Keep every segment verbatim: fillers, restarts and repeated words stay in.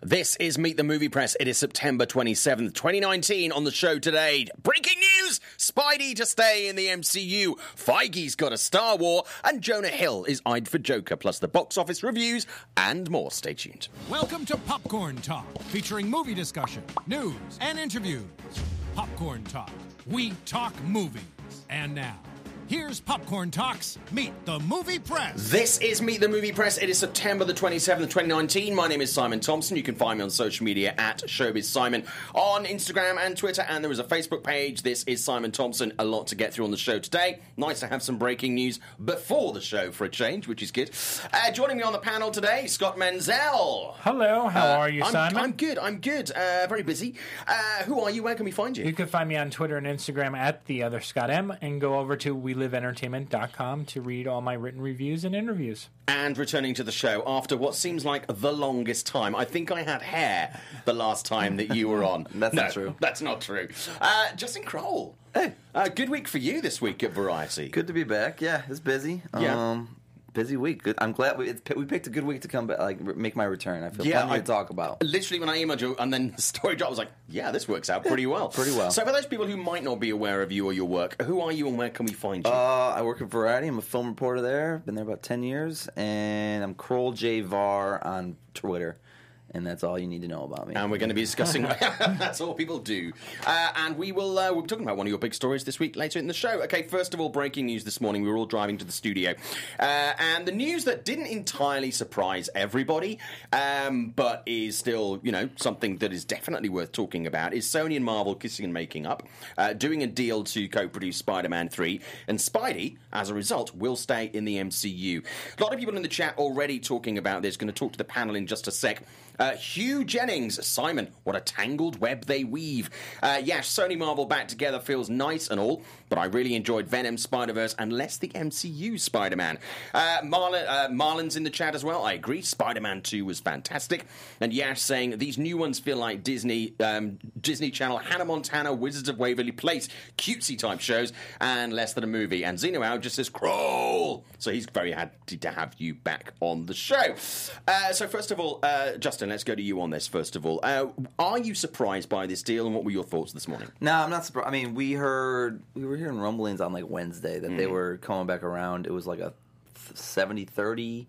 This is Meet the Movie Press. It is September twenty-seventh, twenty nineteen. On the show today, breaking news! Spidey to stay in the M C U, Feige's got a Star War, and Jonah Hill is eyed for Joker, plus the box office reviews and more. Stay tuned. Welcome to Popcorn Talk, featuring movie discussion, news, and interviews. Popcorn Talk. We talk movies. And now, here's Popcorn Talks Meet the Movie Press. This is Meet the Movie Press. It is September the twenty-seventh, twenty nineteen. My name is Simon Thompson. You can find me on social media at Showbiz Simon on Instagram and Twitter, and there is a Facebook page. This is Simon Thompson. A lot to get through on the show today. Nice to have some breaking news before the show for a change, which is good. Uh, joining me on the panel today, Scott Menzel. Hello, how Uh, are you, I'm, Simon? I'm good, I'm good. Uh, very busy. Uh, who are you? Where can we find you? You can find me on Twitter and Instagram at the other Scott M, and go over to we live entertainment dot com to read all my written reviews and interviews. And returning to the show after what seems like the longest time. I think I had hair the last time that you were on. That's no, not true. That's not true. Uh, Justin Kroll. Hey. Uh, good week for you this week at Variety. Good to be back. Yeah, it's busy. Yeah. Um, busy week. Good. I'm glad we it's, we picked a good week to come back, like make my return. I feel Yeah, plenty I- to talk about. Literally, when I emailed you and then the story dropped, I was like, yeah, this works out pretty well. Pretty well. So for those people who might not be aware of you or your work, who are you and where can we find you? Uh, I work at Variety. I'm a film reporter there. Been there about ten years, and I'm Kroll J Var on Twitter. And that's all you need to know about me. And we're going to be discussing... That's all people do. Uh, and we will... Uh, we're talking about one of your big stories this week later in the show. Okay, first of all, breaking news this morning. We were all driving to the studio. Uh, and the news that didn't entirely surprise everybody, um, but is still, you know, something that is definitely worth talking about, is Sony and Marvel kissing and making up, uh, doing a deal to co-produce Spider-Man three. And Spidey, as a result, will stay in the M C U. A lot of people in the chat already talking about this. Going to talk to the panel in just a sec. Uh, Hugh Jennings, Simon, what a tangled web they weave. Uh, yes, Sony Marvel back together feels nice and all, but I really enjoyed Venom, Spider-Verse, and less the M C U Spider-Man. Uh, Marlon, uh, Marlon's in the chat as well. I agree, Spider-Man two was fantastic. And Yash saying, these new ones feel like Disney, um, Disney Channel, Hannah Montana, Wizards of Waverly Place, cutesy type shows, and less than a movie. And Zeno Out just says, Kroll! So he's very happy to have you back on the show. Uh, so first of all, uh, Justin, let's go to you on this first of all. Uh, are you surprised by this deal, and what were your thoughts this morning? No, I'm not surprised. I mean, we heard we were hearing rumblings on like Wednesday that mm. they were coming back around. It was like a seventy thirty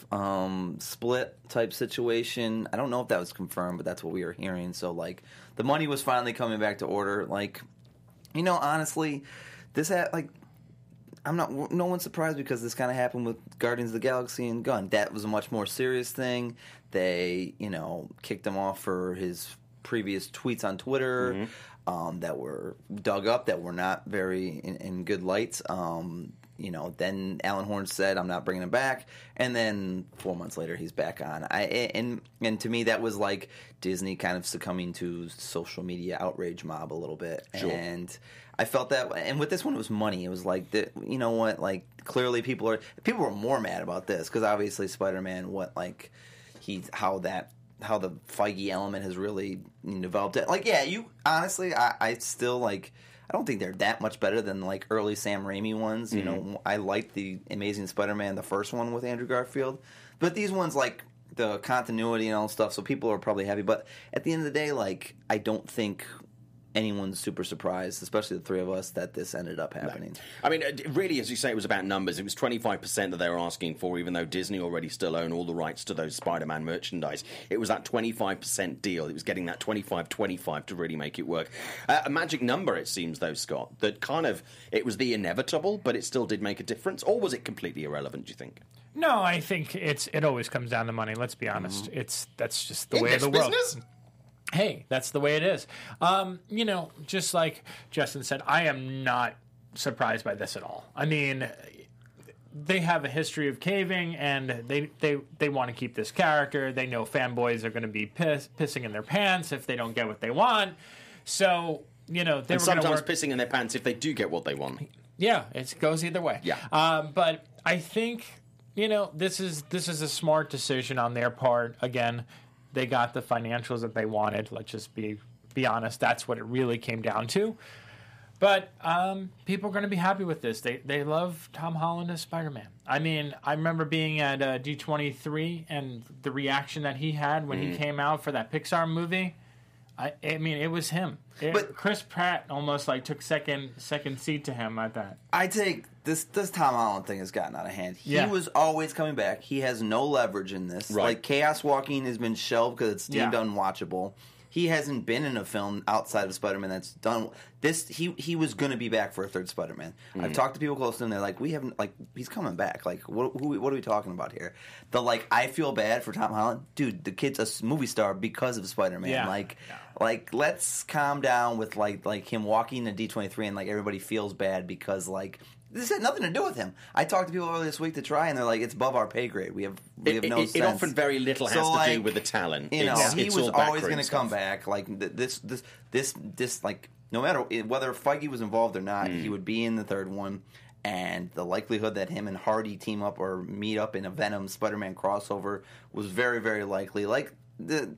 um, split type situation. I don't know if that was confirmed, but that's what we were hearing. So like the money was finally coming back to order. Like, you know, honestly, this had like. I'm not. No one's surprised because this kind of happened with Guardians of the Galaxy and Gunn. That was a much more serious thing. They, you know, kicked him off for his previous tweets on Twitter mm-hmm. um, that were dug up, that were not very in, in good light. Um, you know, then Alan Horn said, "I'm not bringing him back," and then four months later, he's back on. I and and to me, that was like Disney kind of succumbing to social media outrage mob a little bit, sure. and. I felt that, and with this one, it was money. It was like, the, you know what? Like, clearly, people are people were more mad about this because obviously, Spider-Man, what like he how that how the Feige element has really developed it. Like, yeah, you honestly, I, I still like. I don't think they're that much better than like early Sam Raimi ones. You mm-hmm. know, I liked the Amazing Spider-Man, the first one with Andrew Garfield, but these ones like the continuity and all stuff. So people are probably happy, but at the end of the day, like I don't think. Anyone's super surprised, especially the three of us, that this ended up happening. No. I mean, really, as you say, it was about numbers. It was twenty-five percent that they were asking for, even though Disney already still own all the rights to those Spider-Man merchandise. It was that twenty-five percent deal. It was getting that twenty-five twenty-five to really make it work. Uh, a magic number, it seems, though, Scott, that kind of, it was the inevitable, but it still did make a difference? Or was it completely irrelevant, do you think? No, I think it's it always comes down to money, let's be honest. Mm. It's That's just the In way this of the business? world. Hey, that's the way it is. Um, you know, just like Justin said, I am not surprised by this at all. I mean, they have a history of caving, and they they, they want to keep this character. They know fanboys are going to be piss, pissing in their pants if they don't get what they want. So, you know, they and were going to sometimes work... pissing in their pants if they do get what they want. Yeah, it goes either way. Yeah. Um, but I think, you know, this is this is a smart decision on their part. Again, they got the financials that they wanted. Let's just be be honest. That's what it really came down to. But um, people are going to be happy with this. They they love Tom Holland as Spider-Man. I mean, I remember being at uh, D twenty-three and the reaction that he had when mm. he came out for that Pixar movie. I, I mean, it was him. It, but Chris Pratt almost like took second second seat to him at that. I take this this Tom Holland thing has gotten out of hand. He yeah. was always coming back. He has no leverage in this. Right. Like Chaos Walking has been shelved because it's deemed yeah. unwatchable. He hasn't been in a film outside of Spider-Man that's done this. He he was going to be back for a third Spider-Man. Mm. I've talked to people close to him. They're like, we haven't like he's coming back. Like what who, what are we talking about here? The like I feel bad for Tom Holland, dude. The kid's a movie star because of Spider-Man. Yeah. Like yeah. like let's calm down with like like him walking to D twenty-three and like everybody feels bad because like. This had nothing to do with him. I talked to people earlier this week to try, and they're like, "It's above our pay grade. We have, we have it, no it, sense." It often very little has so, to like, do with the talent. You know, it's, he it's was all always going to come back. Like this, this, this, this. Like no matter whether Feige was involved or not, mm. he would be in the third one. And the likelihood that him and Hardy team up or meet up in a Venom Spider-Man crossover was very, very likely. Like the,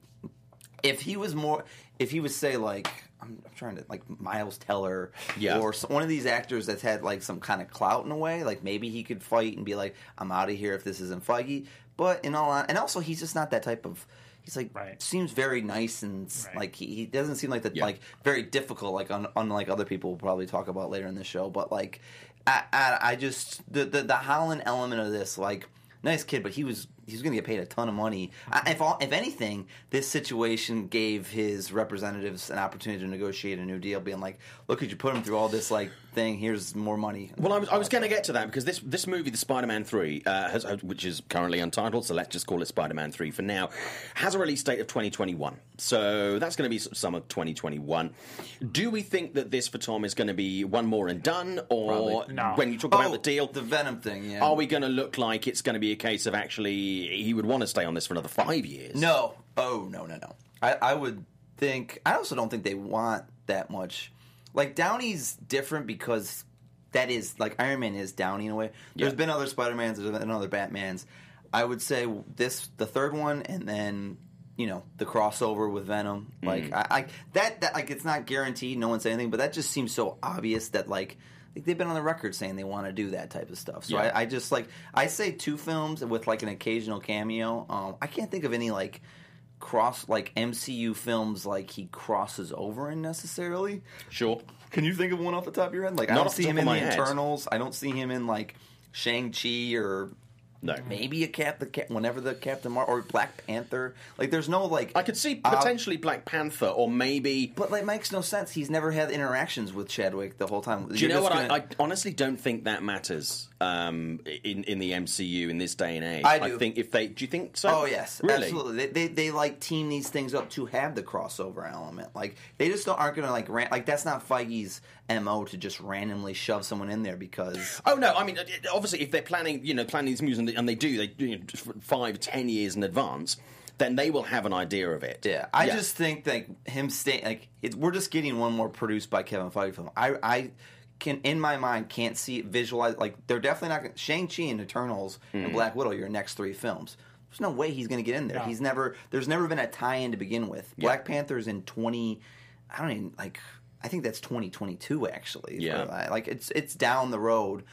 if he was more, if he was say like. I'm trying to like Miles Teller yeah. or one of these actors that's had like some kind of clout in a way. Like maybe he could fight and be like, "I'm out of here if this isn't Feige." But in all, and also he's just not that type of. He's like right. seems very nice and right. like he, he doesn't seem like that yeah. like very difficult. Like un, unlike other people we'll probably talk about later in the show. But like I, I, I just the, the the Holland element of this like. Nice kid, but he was he was going to get paid a ton of money. I, if all, if anything, this situation gave his representatives an opportunity to negotiate a new deal, being like, "Look, could you put him through all this like thing? Here's more money." Well, I was I was going to get to that because this this movie, the Spider-Man three, uh, has, which is currently untitled, so let's just call it Spider-Man three for now, has a release date of twenty twenty-one. So that's going to be summer twenty twenty-one. Do we think that this for Tom is going to be one more and done, or no. when you talk about oh, the deal, the Venom thing? Yeah. Are we going to look like it's going to be a case of actually he would want to stay on this for another five years? No. Oh, no, no, no. I, I would think... I also don't think they want that much. Like, Downey's different because that is... Like, Iron Man is Downey in a way. There's yeah. been other Spider-Mans, there's been other Batmans. I would say this, the third one, and then... You know, the crossover with Venom. Like, mm. I, I... That, that... Like, it's not guaranteed. No one said anything. But that just seems so obvious that, like... Like they've been on the record saying they want to do that type of stuff. So yeah. I, I just like I say two films with like an occasional cameo. Um, I can't think of any like cross like M C U films like he crosses over in necessarily. Sure. Can you think of one off the top of your head? Like Not I don't off the see top him of in my the head. Eternals. I don't see him in like Shang-Chi or No. maybe a Cap the Cap whenever the Captain Mar or Black Panther. Like there's no like I could see uh, potentially Black Panther or maybe. but like makes no sense. He's never had interactions with Chadwick the whole time. Do you know what? Gonna... I, I honestly don't think that matters um, in in the M C U in this day and age. I do. I think if they do you think so? Oh yes, really? Absolutely. They, they they like team these things up to have the crossover element. Like they just don't, aren't going to like ran, like that's not Feige's M O to just randomly shove someone in there because. Oh no! I mean, obviously, if they're planning, you know, planning these movies and they, and they do, they do you know, five, ten years in advance, then they will have an idea of it. Yeah, I yeah. just think that him staying like it, we're just getting one more produced by Kevin Feige film. I I can in my mind can't see it visualize like they're definitely not gonna, Shang-Chi and Eternals mm. and Black Widow. Your next three films. There's no way he's going to get in there. No. He's never. There's never been a tie-in to begin with. Yeah. Black Panther's in twenty. I don't even like. I think that's twenty twenty-two actually. Yeah, for, like it's it's down the road,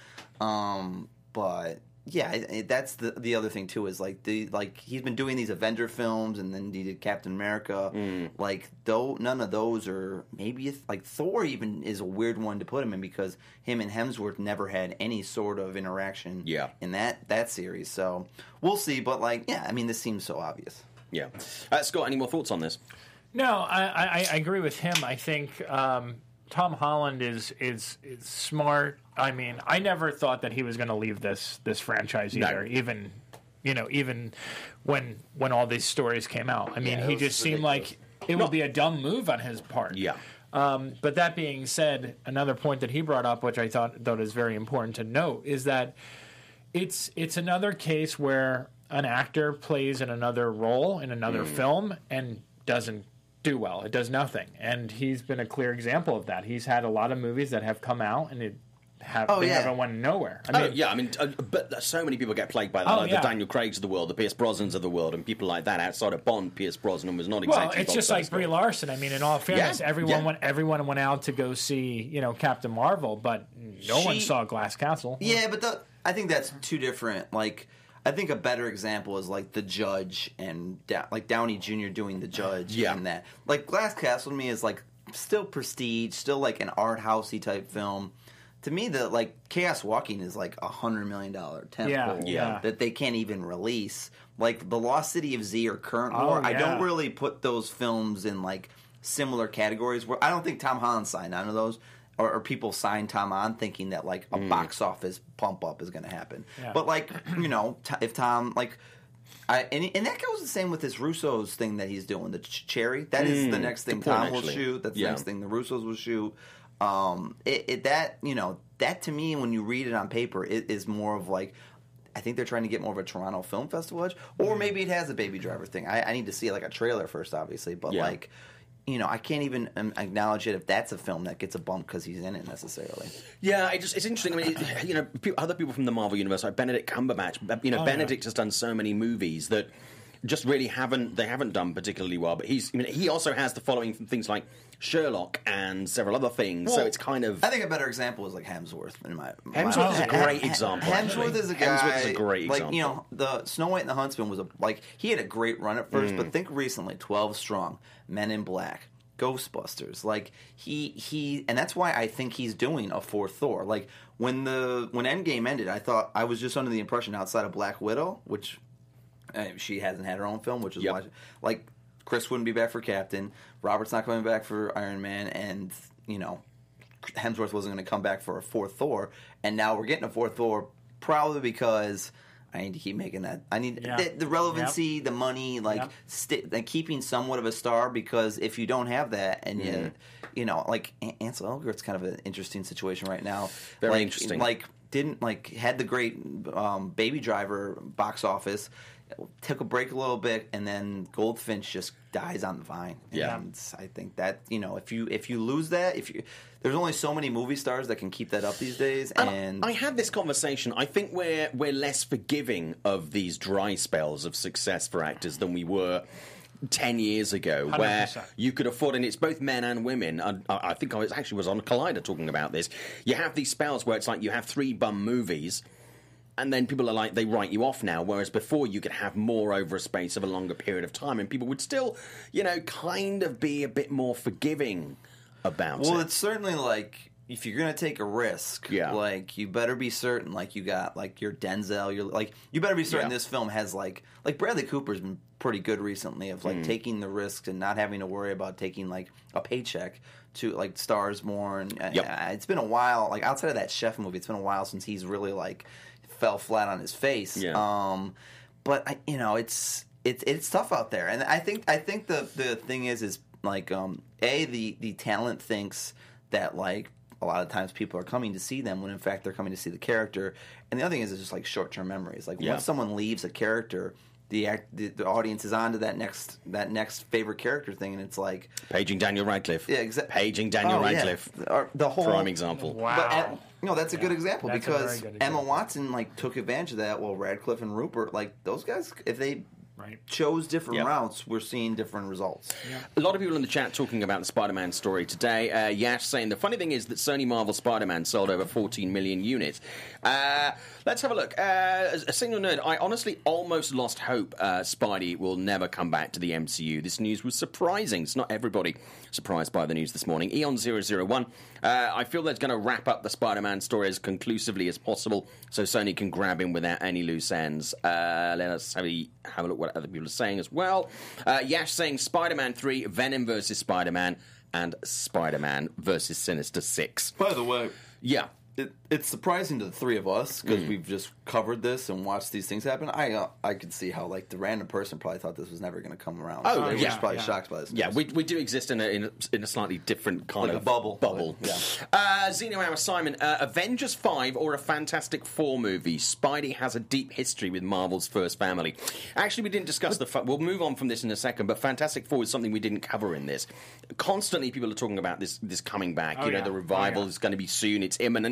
um, but yeah, it, it, that's the the other thing too is like the like he's been doing these Avenger films and then he did Captain America. Mm. Like though none of those are maybe if, like Thor even is a weird one to put him in because him and Hemsworth never had any sort of interaction. Yeah. in that that series. So we'll see. But like yeah, I mean this seems so obvious. Yeah, uh, Scott, any more thoughts on this? No, I, I, I agree with him. I think um, Tom Holland is, is is smart. I mean, I never thought that he was going to leave this this franchise either. No. Even you know, even when when all these stories came out. I mean, Yeah, it he was just seemed ridiculous. like it would be a dumb move on his part. Yeah. Um, but that being said, another point that he brought up, which I thought thought is very important to note, is that it's it's another case where an actor plays in another role in another Mm. film and doesn't do well. It does nothing. And he's been a clear example of that. He's had a lot of movies that have come out and it have Oh, they yeah. haven't won nowhere. I Oh, mean, yeah, I mean, uh, but so many people get plagued by that, Oh, like yeah. the Daniel Craigs of the world, the Pierce Brosnans of the world, and people like that. Outside of Bond, Pierce Brosnan was not well, exactly. it's just box like office Brie score. Larson. I mean, in all fairness, Yeah, everyone yeah. went everyone went out to go see you know Captain Marvel, but no one She- saw Glass Castle. Yeah, but the, I think that's two different. Like, I think a better example is like The Judge and da- like Downey Junior doing The Judge. Yeah. and that. Like Glass Castle to me is like still prestige, still like an art housey type film. To me, the like Chaos Walking is like a hundred million dollar temple Yeah, yeah. that they can't even release. Like The Lost City of Z or Current Oh, War, I yeah. don't really put those films in like similar categories. Where I don't think Tom Holland signed on to those. Or, or people sign Tom on thinking that like a box office pump up is going to happen. Yeah. But like you know, t- if Tom like, I and, and that goes the same with this Russo's thing that he's doing, the ch- Cherry. That is the next thing Good point, Tom will actually. shoot. That's Yeah. the next thing the Russos will shoot. Um, it, it that you know that to me when you read it on paper, it is more of like. I think they're trying to get more of a Toronto Film Festival edge, or maybe it has a Baby Driver thing. I, I need to see like a trailer first, obviously, but Yeah. like. You know, I can't even um, acknowledge it if that's a film that gets a bump because he's in it necessarily. Yeah, it just, it's interesting. I mean, it, you know, pe- other people from the Marvel universe, like Benedict Cumberbatch. You know, Oh, Benedict has done so many movies that just really haven't they haven't done particularly well. But he's, I mean, he also has the following from things like Sherlock and several other things. so Well, it's kind of I think a better example is like Hemsworth. In my Hemsworth is a my- great example, Hemsworth actually. is a guy. Hemsworth is a great like, example. You know, the Snow White and the Huntsman was a like he had a great run at first, Mm. but think recently, twelve Strong, Men in Black. Ghostbusters, like he he, and that's why I think he's doing a fourth Thor. Like when the when Endgame ended, I thought I was just under the impression outside of Black Widow, which uh, she hasn't had her own film, which is Yep. why like Chris wouldn't be back for Captain, Robert's not coming back for Iron Man, and you know Hemsworth wasn't going to come back for a fourth Thor, and now we're getting a fourth Thor probably because. I need to keep making that. I need Yeah. the, the relevancy, the money, like Yep. sti- like keeping somewhat of a star. Because if you don't have that, and Mm-hmm. you, you know, like An- Ansel Elgort's kind of an interesting situation right now. Very like, interesting. Like didn't like had the great um, Baby Driver box office, took a break a little bit, and then Goldfinch just dies on the vine. Yeah. And I think that you know if you if you lose that, if you there's only so many movie stars that can keep that up these days, And and I had this conversation. I think we're we're less forgiving of these dry spells of success for actors than we were ten years ago, one hundred where percent. you could afford, and it's both men and women. I, I think I was actually was on Collider talking about this. You have these spells where it's like you have three bum movies. And then people are like, they write you off now, whereas before you could have more over a space of a longer period of time, and people would still, you know, kind of be a bit more forgiving about Well, it. it's certainly like if you're gonna take a risk, Yeah. like you better be certain, like you got like your Denzel, you're like you better be certain Yeah. this film has like like Bradley Cooper's been pretty good recently of Mm. like taking the risks and not having to worry about taking like a paycheck to like stars more. And uh, Yep. uh, it's been a while, like outside of that Chef movie, it's been a while since he's really like fell flat on his face. Yeah. Um, but I, you know, it's it's it's tough out there, and I think I think the the thing is is like um a the the talent thinks that like a lot of times people are coming to see them when in fact they're coming to see the character, and the other thing is it's just like short term memories. Like Yeah. once someone leaves a character, the, act, the the audience is on to that next that next favorite character thing, and it's like Paging Daniel Radcliffe. yeah, exa- Paging Daniel Oh, yeah. Radcliffe. Or the whole Prime example. Wow. But uh, you know that's a good Yeah, example that's a because very good Emma example. Watson like took advantage of that. Well, Radcliffe and Rupert, like those guys, if they Right. chose different Yeah. routes, we're seeing different results. A lot of people in the chat talking about the Spider-Man story today. Uh, Yash saying the funny thing is that Sony Marvel Spider-Man sold over fourteen million units. Uh, let's have a look. Uh, a single nerd. I honestly almost lost hope uh, Spidey will never come back to the M C U. This news was surprising. It's not everybody surprised by the news this morning. Eon zero zero one. Uh, I feel they're going to wrap up the Spider-Man story as conclusively as possible so Sony can grab him without any loose ends. Uh, let us have a, have a look what other people are saying as well. Uh, Yash saying Spider-Man three, Venom versus Spider-Man, and Spider-Man versus Sinister Six. By the way, Yeah. it, it's surprising to the three of us because we've just covered this and watched these things happen. I uh, I could see how like the random person probably thought this was never going to come around. Oh, So they were yeah, just probably yeah. shocked by this. Yeah, news. we, we do exist in a, in a in a slightly different kind Like a of bubble. Bubble. Yeah. Uh, Zeno Hour Simon, uh, Avengers five or a Fantastic Four movie? Spidey has a deep history with Marvel's first family. Actually, we didn't discuss the. Fa- we'll move on from this in a second, but Fantastic Four is something we didn't cover in this. Constantly, people are talking about this this coming back. Oh, you know, yeah. the revival Oh, yeah. is going to be soon. It's imminent.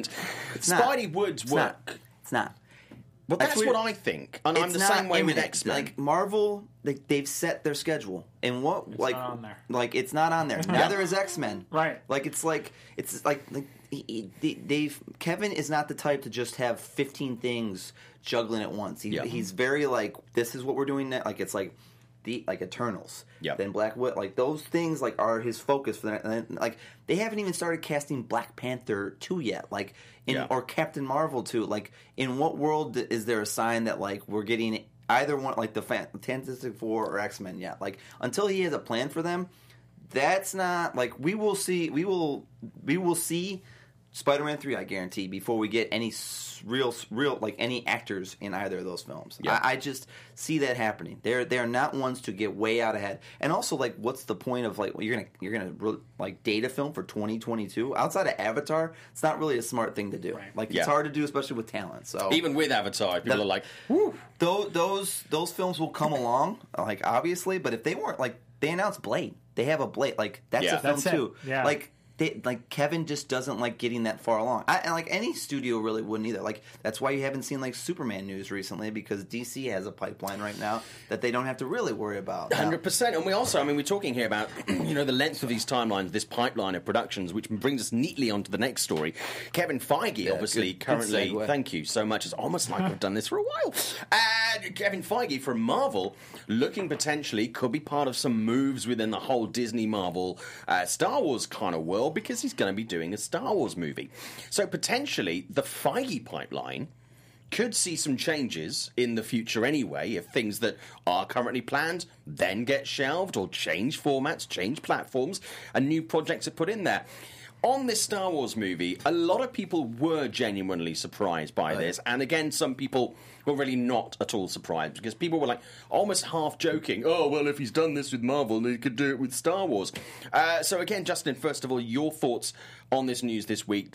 It's not. Spidey would It's work. not. It's not. Well, that's That's what weird. I think, and I'm It's the not same way with imminent. X-Men. Like Marvel, they, they've set their schedule, and what It's like not on there. like it's not on there. Neither is X-Men. Right. Like it's like it's like like he, he, they've Kevin is not the type to just have fifteen things juggling at once. He, Yeah. He's very like, this is what we're doing now. Like it's like the like Eternals. Yeah. Then Black Widow. Like those things like are his focus for that. And then, like they haven't even started casting Black Panther two yet. Like in Yeah. or Captain Marvel two. Like in what world is there a sign that like we're getting either one, like the Fan- Fantastic Four or X-Men yet? Like until he has a plan for them, that's not like we will see. We will we will see Spider-Man three, I guarantee, before we get any s- real, real like any actors in either of those films. Yeah. I, I just see that happening. They're they're not ones to get way out ahead. And also, like, what's the point of like well, you're gonna you're gonna re- like date a film for twenty twenty-two outside of Avatar? It's not really a smart thing to do. Right. Like Yeah. it's hard to do, especially with talent. So Even with Avatar, people That- are like, "Woo." those those those films will come along, like obviously. But if they weren't like they announced Blade, they have a Blade like that's Yeah. a film That's it. too. Yeah. Like they, like Kevin just doesn't like getting that far along. I, and like any studio really wouldn't either. Like that's why you haven't seen like Superman news recently because D C has a pipeline right now that they don't have to really worry about. Now- Hundred percent, and we also, I mean, we're talking here about you know the length of these timelines, this pipeline of productions, which brings us neatly onto the next story. Kevin Feige, obviously, good- good currently, segue. thank you so much. It's almost like we've done this for a while. And Kevin Feige from Marvel, looking potentially could be part of some moves within the whole Disney Marvel uh, Star Wars kind of world because he's going to be doing a Star Wars movie. So potentially, the Feige pipeline could see some changes in the future anyway if things that are currently planned then get shelved or change formats, change platforms, and new projects are put in there. On this Star Wars movie, a lot of people were genuinely surprised by this, and again, some people were really not at all surprised because people were like almost half joking, oh, well, if he's done this with Marvel, then he could do it with Star Wars. Uh, so again, Justin, first of all, your thoughts on this news this week.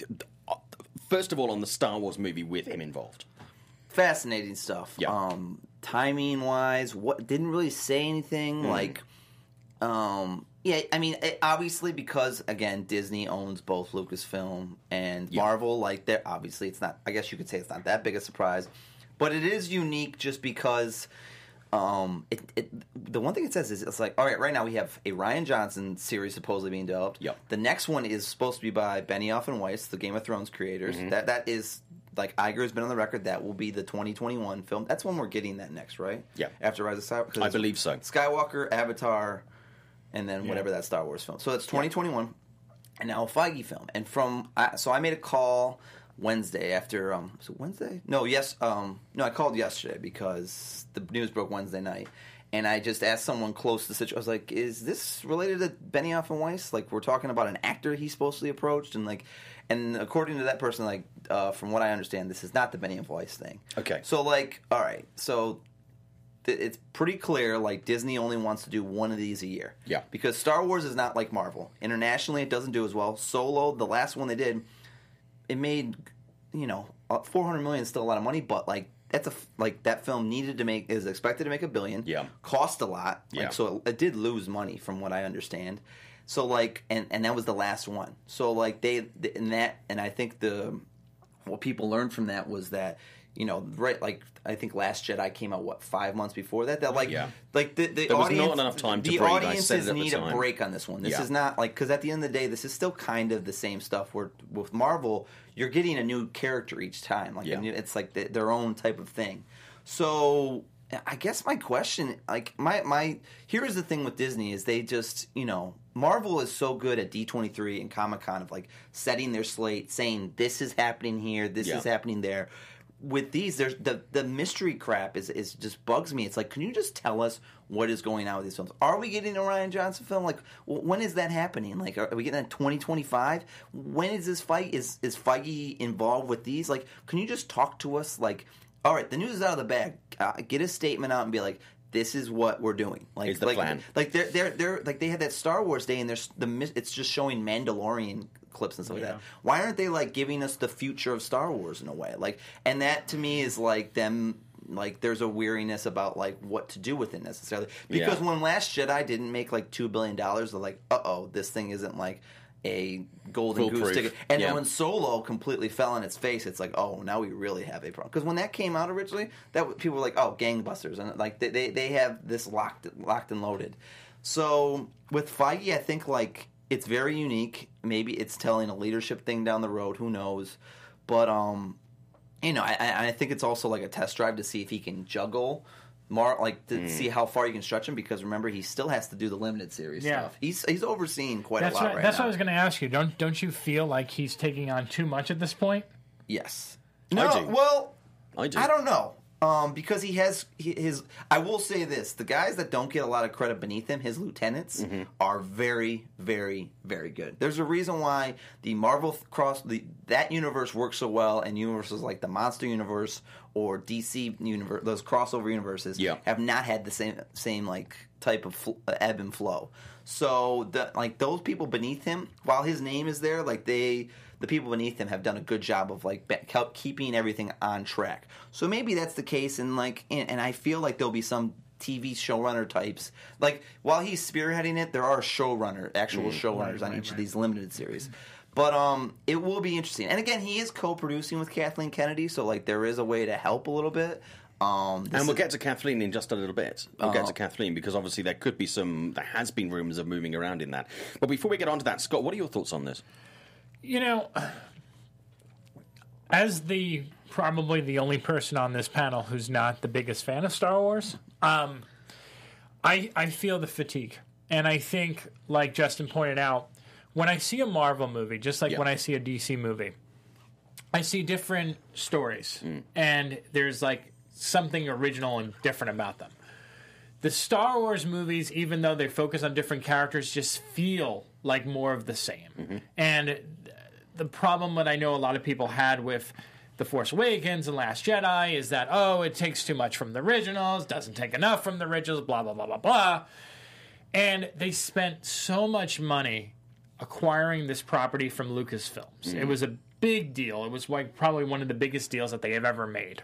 First of all, on the Star Wars movie with him involved. Fascinating stuff. Yeah. Um, timing wise, what didn't really say anything. Mm. Like, um, yeah, I mean, it, obviously because again, Disney owns both Lucasfilm and Yeah. Marvel. Like, they're obviously it's not. I guess you could say it's not that big a surprise, but it is unique just because. Um, it, it the one thing it says is it's like, all right, right now we have a Ryan Johnson series supposedly being developed. Yep. The next one is supposed to be by Benioff and Weiss, the Game of Thrones creators. Mm-hmm. That that is like Iger has been on the record that will be the twenty twenty-one film. That's when we're getting that next, right? Yeah. After Rise of Skywalker. I believe so. Skywalker, Avatar, and then whatever that Star Wars film. So it's twenty twenty-one, and now a Feige film. And from I, so I made a call Wednesday after um was it Wednesday? No, yes, um no, I called yesterday because the news broke Wednesday night. And I just asked someone close to the situation. I was like, "Is this related to Benioff and Weiss? Like, we're talking about an actor he supposedly approached, and like, and according to that person, like, uh, from what I understand, this is not the Benioff Weiss thing." Okay. So, like, all right, so th- it's pretty clear. Like, Disney only wants to do one of these a year. Yeah. Because Star Wars is not like Marvel. Internationally, it doesn't do as well. Solo, the last one they did, it made, you know, four hundred million is still a lot of money, but like. That's a like that film needed to make is expected to make a billion. Yeah. Cost a lot. Like, Yeah. So it, it did lose money from what I understand. So like and, and that was the last one. So like they and that and I think the what people learned from that was that you know right like I think Last Jedi came out what five months before that that like Yeah. like the, the There was audience not enough time to the breathe. I said audiences it at the need time. a break on this one. This Yeah. is not like because at the end of the day this is still kind of the same stuff. Where with Marvel you're getting a new character each time. Like Yeah. a new, it's like the, their own type of thing. So I guess my question, like my my, here's the thing with Disney is they just you know Marvel is so good at D twenty-three and Comic Con of like setting their slate, saying this is happening here, this Yeah. is happening there. With these, there's the the mystery crap is is just bugs me. It's like, can you just tell us what is going on with these films? Are we getting a Ryan Johnson film? Like, w- when is that happening? Like, are, are we getting that twenty twenty-five? When is this fight? Is is Feige involved with these? Like, can you just talk to us? Like, all right, the news is out of the bag. Uh, get a statement out and be like, this is what we're doing. Like, Here's the like, plan. Like they're they're they're like they had that Star Wars day and there's the mis- it's just showing Mandalorian clips and stuff like Yeah. that. Why aren't they like giving us the future of Star Wars in a way? Like, and that to me is like them. Like, there's a weariness about like what to do with it necessarily. Because Yeah. when Last Jedi didn't make like two billion dollars, they're like, uh oh, this thing isn't like. a golden Foolproof. goose ticket. And Yeah. then when Solo completely fell on its face, it's like, oh, now we really have a problem. Because when that came out originally, that w- people were like, oh, gangbusters, and like they they, they have this locked locked and loaded. So with Feige, I think like it's very unique. Maybe it's telling a leadership thing down the road. Who knows? But um, you know, I, I I think it's also like a test drive to see if he can juggle. Mar- like to Mm. see how far you can stretch him, because remember he still has to do the limited series Yeah. stuff. He's he's overseeing quite That's a lot what, right that's now. what I was going to ask you. Don't don't you feel like he's taking on too much at this point? Yes. I No. do. Well, I do. I don't know. Um, because he has he- his. I will say this: the guys that don't get a lot of credit beneath him, his lieutenants, Mm-hmm. are very, very, very good. There's a reason why the Marvel th- cross the that universe works so well, and universes like the Monster Universe or D C universe, those crossover universes, Yeah. have not had the same same like type of fl- uh, ebb and flow. So the like those people beneath him, while his name is there, like they. The people beneath him have done a good job of like be- help keeping everything on track. So maybe that's the case, and like, and, and I feel like there'll be some T V showrunner types. Like while he's spearheading it, there are showrunner, actual showrunners Right, on right, each of right. these limited series. But um, it will be interesting. And again, he is co-producing with Kathleen Kennedy, so like there is a way to help a little bit. Um, this And we'll is- get to Kathleen in just a little bit. We'll get Uh-huh. to Kathleen because obviously there could be some, there has been rumours of moving around in that. But before we get on to that, Scott, what are your thoughts on this? You know, as the probably the only person on this panel who's not the biggest fan of Star Wars, um, I I feel the fatigue, and I think, like Justin pointed out, when I see a Marvel movie, just like Yeah. when I see a D C movie, I see different stories, and there's like something original and different about them. The Star Wars movies, even though they focus on different characters, just feel like more of the same. And the problem that I know a lot of people had with The Force Awakens and Last Jedi is that, oh, it takes too much from the originals, doesn't take enough from the originals, blah, blah, blah, blah, blah. And they spent so much money acquiring this property from Lucasfilms. It was a big deal. It was like probably one of the biggest deals that they have ever made.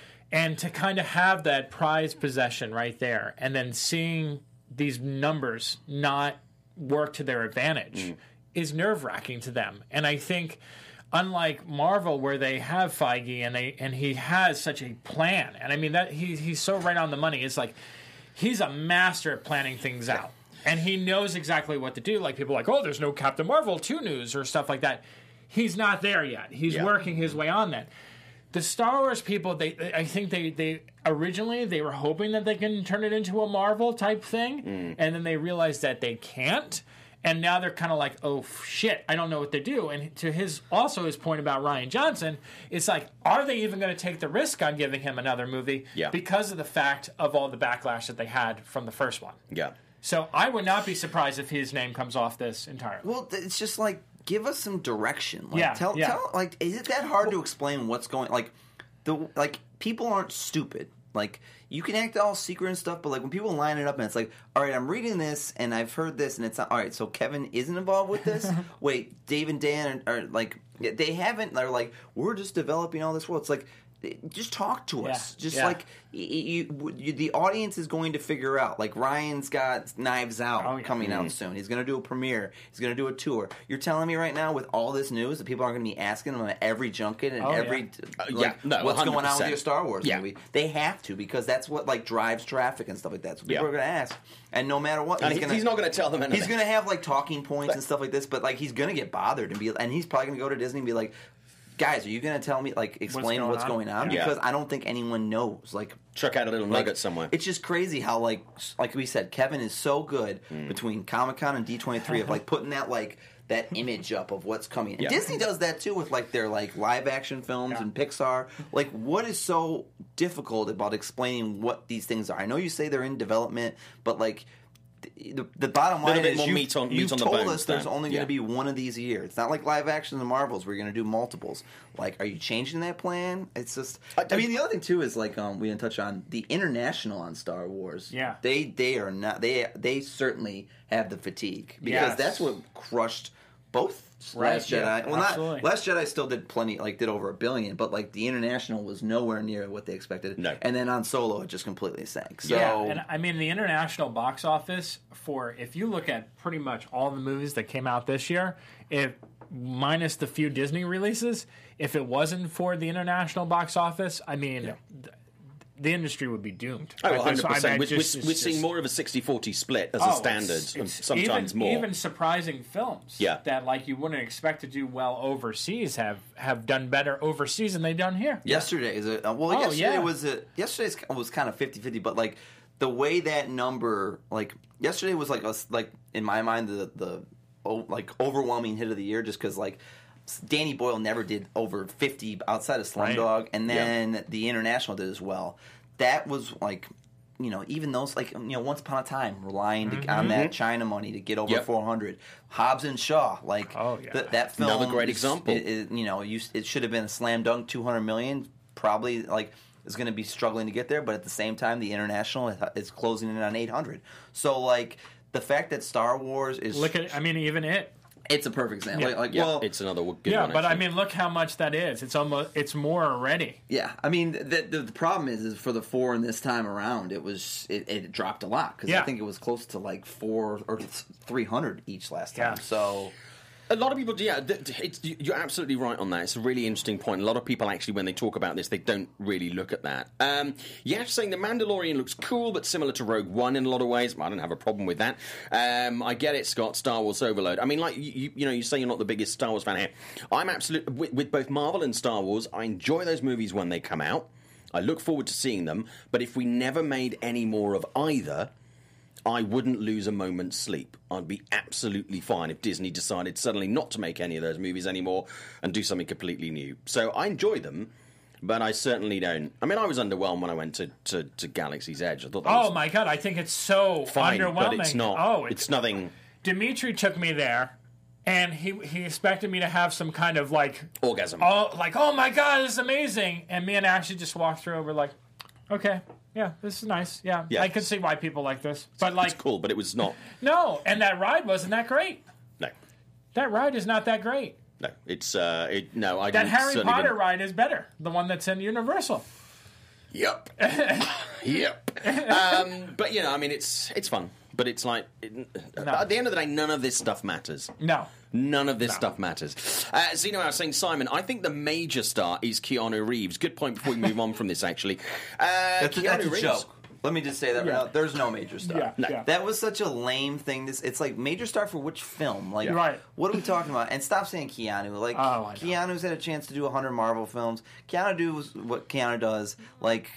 And to kind of have that prized possession right there, and then seeing these numbers not work to their advantage is nerve-wracking to them. And I think, unlike Marvel, where they have Feige and they and he has such a plan, and I mean that he he's so right on the money. It's like he's a master at planning things out, and he knows exactly what to do. Like people are like, oh, there's no Captain Marvel two news or stuff like that. He's not there yet. He's Yeah. working his way on that. The Star Wars people, they, they I think they, they originally they were hoping that they can turn it into a Marvel type thing, and then they realized that they can't, and now they're kind of like, oh shit, I don't know what to do. And to his also his point about Rian Johnson, it's like, are they even going to take the risk on giving him another movie Yeah. because of the fact of all the backlash that they had from the first one? Yeah. So I would not be surprised if his name comes off this entirely. Well, th- it's just like give us some direction. Like, Yeah, tell, yeah. tell, like, is it that hard to explain what's going? Like, the like people aren't stupid. Like, you can act all secret and stuff, but like when people line it up and it's like, all right, I'm reading this and I've heard this and it's not all right. So Kevin isn't involved with this. Wait, Dave and Dan are, are like they haven't. They're like, we're just developing all this world. It's like. Just talk to us. Yeah, Just yeah. like you, you, you, the audience is going to figure out. Like Ryan's got Knives Out Oh, yeah. coming out soon. He's going to do a premiere. He's going to do a tour. You're telling me right now, with all this news, that people aren't going to be asking him at every junket and Oh, yeah. every Uh, like, yeah, no, what's going on one hundred with percent. your Star Wars Yeah. movie? They have to, because that's what like drives traffic and stuff like that. So people Yeah. are going to ask, and no matter what, And he's, he- gonna, he's not going to tell them anything. He's going to have like talking points and stuff like this, but like he's going to get bothered and be, and he's probably going to go to Disney and be like, guys, are you going to tell me, like, explain going what's on? going on? Yeah. Because I don't think anyone knows. Like, Chuck out a little like, nugget somewhere. It's just crazy how, like, like we said, Kevin is so good Mm. between Comic Con and D twenty-three of like putting that like that image up of what's coming. And Yeah. Disney does that too with like their like live action films Yeah. and Pixar. Like, what is so difficult about explaining what these things are? I know you say they're in development, but like. The, the bottom Little line bit is more you, meat on- meat you've on the told bones us there's then. only going Yeah. to be one of these a year. It's not like live action and Marvels where you're going to do multiples. Like, are you changing that plan? It's just. I- I mean, the other thing too is like um, we didn't touch on the international on Star Wars. Yeah. they they are not. They they certainly have the fatigue because Yes. that's what crushed both Right, Last yeah, Jedi. Well, absolutely. not Last Jedi still did plenty, like did over a billion, but like the international was nowhere near what they expected. No. And then on Solo, it just completely sank. So Yeah, and I mean the international box office for if you look at pretty much all the movies that came out this year, if minus the few Disney releases, if it wasn't for the international box office, I mean. Th- the industry would be doomed. Oh, Like, one hundred so I percent. bet We're, just- we're, it's we're seeing just- more of a sixty forty split as a Oh, standard, it's- and it's sometimes even, more. Even surprising films Yeah. that like you wouldn't expect to do well overseas have, have done better overseas than they've done here. yesterday is a uh, well. Oh, yesterday yeah. was a yesterday's was kind of fifty-fifty, but like the way that number, like yesterday was like a, like in my mind the the oh, like overwhelming hit of the year, just because like. Danny Boyle never did over fifty outside of Slumdog, Right. and then the international did as well. That was like, you know, even those like you know, Once Upon a Time relying to, on that China money to get over Yep. four hundred. Hobbs and Shaw, like Oh, yeah. th- that film, Another great is- example. It, it, you know, you, it should have been a slam dunk, two hundred million. Probably like is going to be struggling to get there, but at the same time, the international is closing in on eight hundred. So like the fact that Star Wars is Look at, I mean, even it. it's a perfect example. Yeah. Like, like, yeah, well, it's another good Yeah, one. but I actually. mean, look how much that is. It's almost, it's more already. yeah. I mean, the, the the problem is, is for the four in this time around, it was it, it dropped a lot because Yeah. I think it was close to like four or three hundred each last time. Yeah. So A lot of people, yeah, th- th- it's, you're absolutely right on that. It's a really interesting point. A lot of people actually, when they talk about this, they don't really look at that. Um, Yash saying The Mandalorian looks cool, but similar to Rogue One in a lot of ways. I don't have a problem with that. Um, I get it, Scott. Star Wars overload. I mean, like you, you know, you say you're not the biggest Star Wars fan here. I'm absolutely with, with both Marvel and Star Wars. I enjoy those movies when they come out. I look forward to seeing them. But if we never made any more of either, I wouldn't lose a moment's sleep. I'd be absolutely fine if Disney decided suddenly not to make any of those movies anymore and do something completely new. So I enjoy them, but I certainly don't. I mean, I was underwhelmed when I went to, to, to Galaxy's Edge. I thought that Oh was my god, I think it's so fine, underwhelming. but it's not. Oh, it's, it's, nothing Dimitri took me there, and he he expected me to have some kind of like, orgasm. oh, like oh my god, this is amazing. And me and Ashley just walked through. We're like, okay, yeah, this is nice. Yeah, Yeah. I can see why people like this. But like, It's cool, but it was not. no, and that ride wasn't that great. No, That ride is not that great. no. It's uh, it, no. I That didn't- Harry certainly Potter didn't- ride is better. The one that's in Universal. Yep. Yep. Um, but you know, I mean, it's it's fun, but it's like it, at the end of the day, none of this stuff matters. No. None of this stuff matters. Uh, Zeno, I was saying, Simon, I think the major star is Keanu Reeves. Good point before we move on from this, actually. Uh, That's, a, Keanu that's a Reeves. joke. Let me just say that right Yeah. now. There's no major star. Yeah, No. yeah. That was such a lame thing. This it's like major star for which film? Like, Yeah. Right. what are we talking about? And stop saying Keanu. Like, Oh, I know. Keanu's had a chance to do one hundred Marvel films. Keanu does what Keanu does. Like,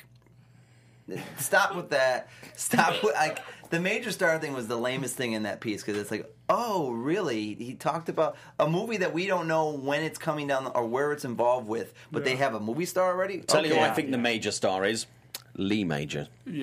stop with that. Stop with like the major star thing was the lamest thing in that piece because it's like, oh, really? He talked about a movie that we don't know when it's coming down or where it's involved with, but they have a movie star already. Tell you who Okay. I think the major star is. Lee Major. Yeah.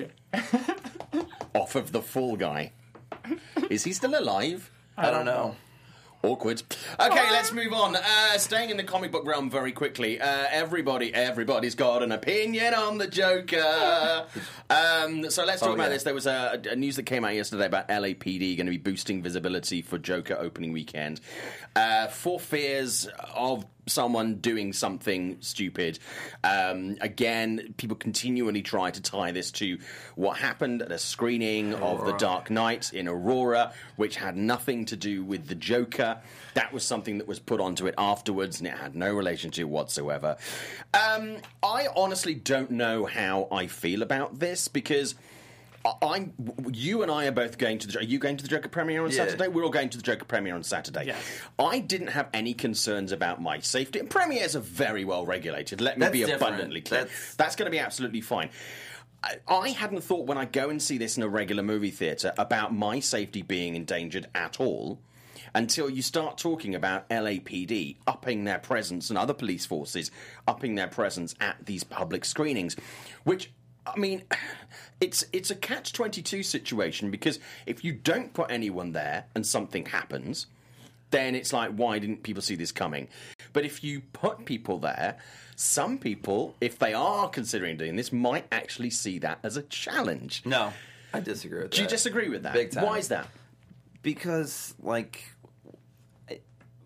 Off of The Fall Guy. Is he still alive? I don't know. Awkward. Okay, let's move on. Uh, staying in the comic book realm very quickly. Uh, everybody, everybody's got an opinion on the Joker. Um, so let's talk Oh, about yeah. this. There was a, a news that came out yesterday about L A P D going to be boosting visibility for Joker opening weekend uh, for fears of someone doing something stupid. Um, again, people continually try to tie this to what happened at a screening of The Dark Knight in Aurora, which had nothing to do with the Joker. That was something that was put onto it afterwards, and it had no relation to it whatsoever. Um, I honestly don't know how I feel about this, because I'm, you and I are both going to the. Are you going to the Joker premiere on Yeah. Saturday? We're all going to the Joker premiere on Saturday. Yes. I didn't have any concerns about my safety. And premieres are very well regulated. Let me That's be different. abundantly clear. That's- That's going to be absolutely fine. I, I hadn't thought when I go and see this in a regular movie theatre about my safety being endangered at all, until you start talking about L A P D upping their presence and other police forces upping their presence at these public screenings, which, I mean, it's it's a catch twenty-two situation, because if you don't put anyone there and something happens, then it's like, why didn't people see this coming? But if you put people there, some people, if they are considering doing this, might actually see that as a challenge. No, I disagree with that. Do you disagree with that? Big time. Why is that? Because, like,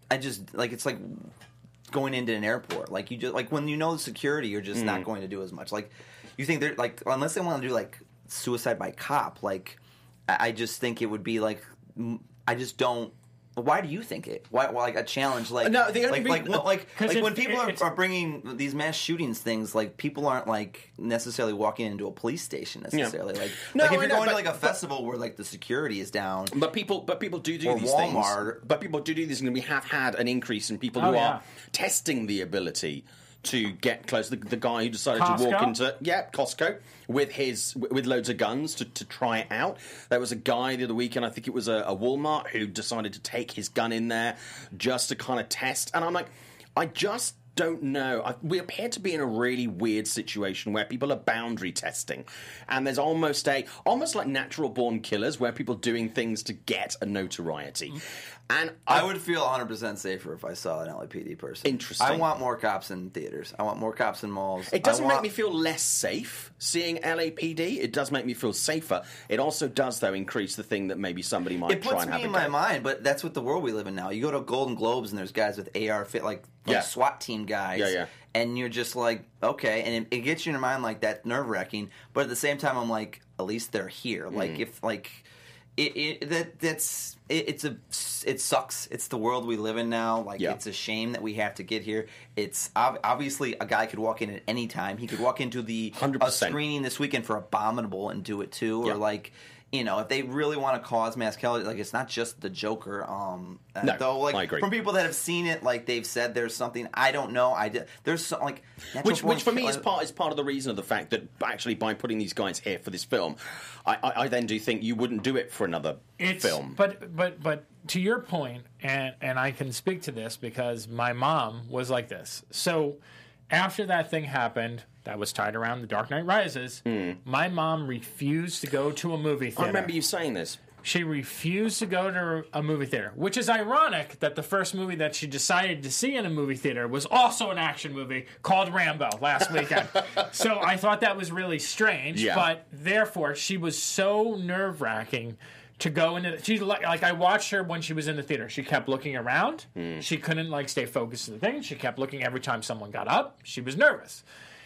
I just like it's like going into an airport. Like you just like when you know the security, you're just mm. not going to do as much. Like you think they're like unless they want to do like suicide by cop. Like I just think it would be like I just don't. Why do you think it? Why, why like a challenge? Like no, the only like reason, like, like, like when people it, are, are bringing these mass shootings things, like people aren't like necessarily walking into a police station necessarily. Yeah. Like, no, like if I you're know, going but, to like a but, festival where like the security is down, but people, but people do do or these Walmart, things. But people do do these, and we have had an increase in people oh, who yeah. are testing the ability to get close. The, the guy who decided Costco? to walk into yeah Costco with his with loads of guns to, to try it out. There was a guy the other weekend, I think it was a, a Walmart, who decided to take his gun in there just to kind of test. And I'm like, I just don't know. I, we appear to be in a really weird situation where people are boundary testing, and there's almost a almost like natural born killers where people are doing things to get a notoriety. And I, I would feel one hundred percent safer if I saw an L A P D person. Interesting. I want more cops in theaters. I want more cops in malls. It doesn't I want... make me feel less safe seeing L A P D. It does make me feel safer. It also does, though, increase the thing that maybe somebody might it try puts and me have in a my go. mind, but that's what the world we live in now. You go to Golden Globes and there's guys with A R fit like, like Yeah. SWAT team guys. Yeah, yeah. And you're just like, okay, and it, it gets you in your mind like that nerve wracking. But at the same time, I'm like, at least they're here. Mm. Like if like it, it that that's it, it's a it sucks. It's the world we live in now. Like Yeah. it's a shame that we have to get here. It's ob- obviously a guy could walk in at any time. He could walk into the one hundred a percent. screening this weekend for Abominable and do it too, or Yeah. like. You know, if they really want to cause mass killing, like it's not just the Joker. Um, No, though, like I agree. from people that have seen it, like they've said there's something I don't know. I did. There's some, like Which, which for me Natural is Born part is part of the reason of the fact that actually by putting these guys here for this film, I, I, I then do think you wouldn't do it for another It's, film. But but but to your point, and and I can speak to this because my mom was like this. So after that thing happened, that was tied around The Dark Knight Rises. Mm. My mom refused to go to a movie theater. I remember you saying this. She refused to go to a movie theater, which is ironic that the first movie that she decided to see in a movie theater was also an action movie called Rambo last weekend. So I thought that was really strange, Yeah. but therefore she was so nerve-wracking to go into. She like, like I watched her when she was in the theater. She kept looking around. Mm. She couldn't like stay focused on the thing. She kept looking every time someone got up. She was nervous.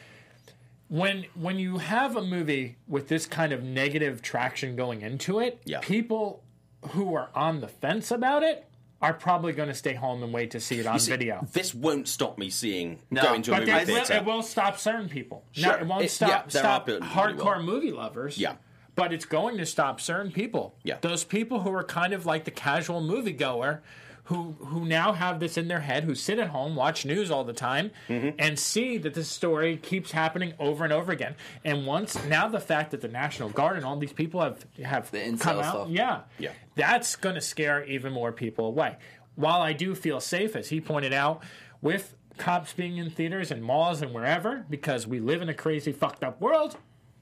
When when you have a movie with this kind of negative traction going into it, Yeah. people who are on the fence about it are probably going to stay home and wait to see it on See, video. This won't stop me seeing No, going to a But movie it will, theater. it will stop certain people. Sure. No, it won't It- stop, yeah, there are stop people who hardcore will. movie lovers. Yeah. But it's going to stop certain people. Yeah. Those people who are kind of like the casual moviegoer who who now have this in their head, who sit at home, watch news all the time, Mm-hmm. and see that this story keeps happening over and over again. And once now the fact that the National Guard and all these people have have The incel come out, stuff. yeah, Yeah. that's going to scare even more people away. While I do feel safe, as he pointed out, with cops being in theaters and malls and wherever, because we live in a crazy, fucked up world,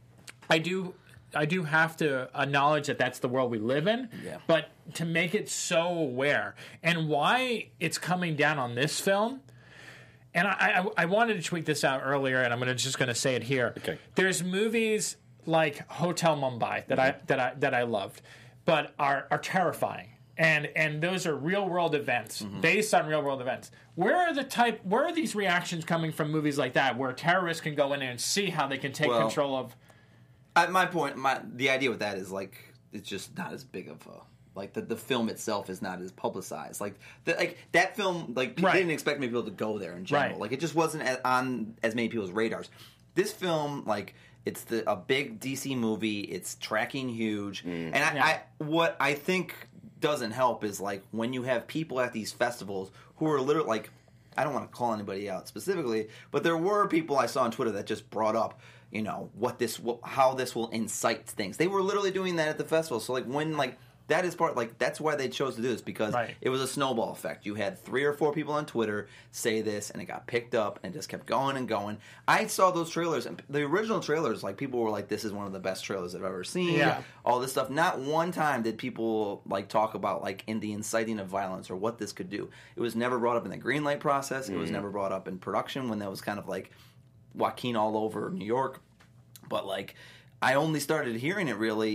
I do I do have to acknowledge that that's the world we live in. Yeah. But to make it so aware, and why it's coming down on this film, and I, I, I wanted to tweet this out earlier, and I'm gonna, just going to say it here. Okay. There's movies like Hotel Mumbai that I that I that I loved, but are are terrifying. And and those are real world events based on real world events. Where are the type? Where are these reactions coming from? Movies like that, where terrorists can go in there and see how they can take Well, control of. I, my point, my the idea with that is like it's just not as big of a like the, the film itself is not as publicized. Like the, like that film, like people Right. didn't expect many people to go there in general. Right. Like it just wasn't as, on as many people's radars. This film, like it's the a big D C movie. It's tracking huge, and I, Yeah. I what I think doesn't help is like when you have people at these festivals who are literally like. I don't want to call anybody out specifically, but there were people I saw on Twitter that just brought up, you know, what this, will, how this will incite things. They were literally doing that at the festival. So, like, when, like, that is part, like, that's why they chose to do this, because Right. it was a snowball effect. You had three or four people on Twitter say this, and it got picked up, and just kept going and going. I saw those trailers, and the original trailers, like, people were like, this is one of the best trailers I've ever seen. Yeah. All this stuff. Not one time did people, like, talk about, like, in the inciting of violence or what this could do. It was never brought up in the green light process. It was never brought up in production when that was kind of, like, Joaquin all over New York. But, like, I only started hearing it, really,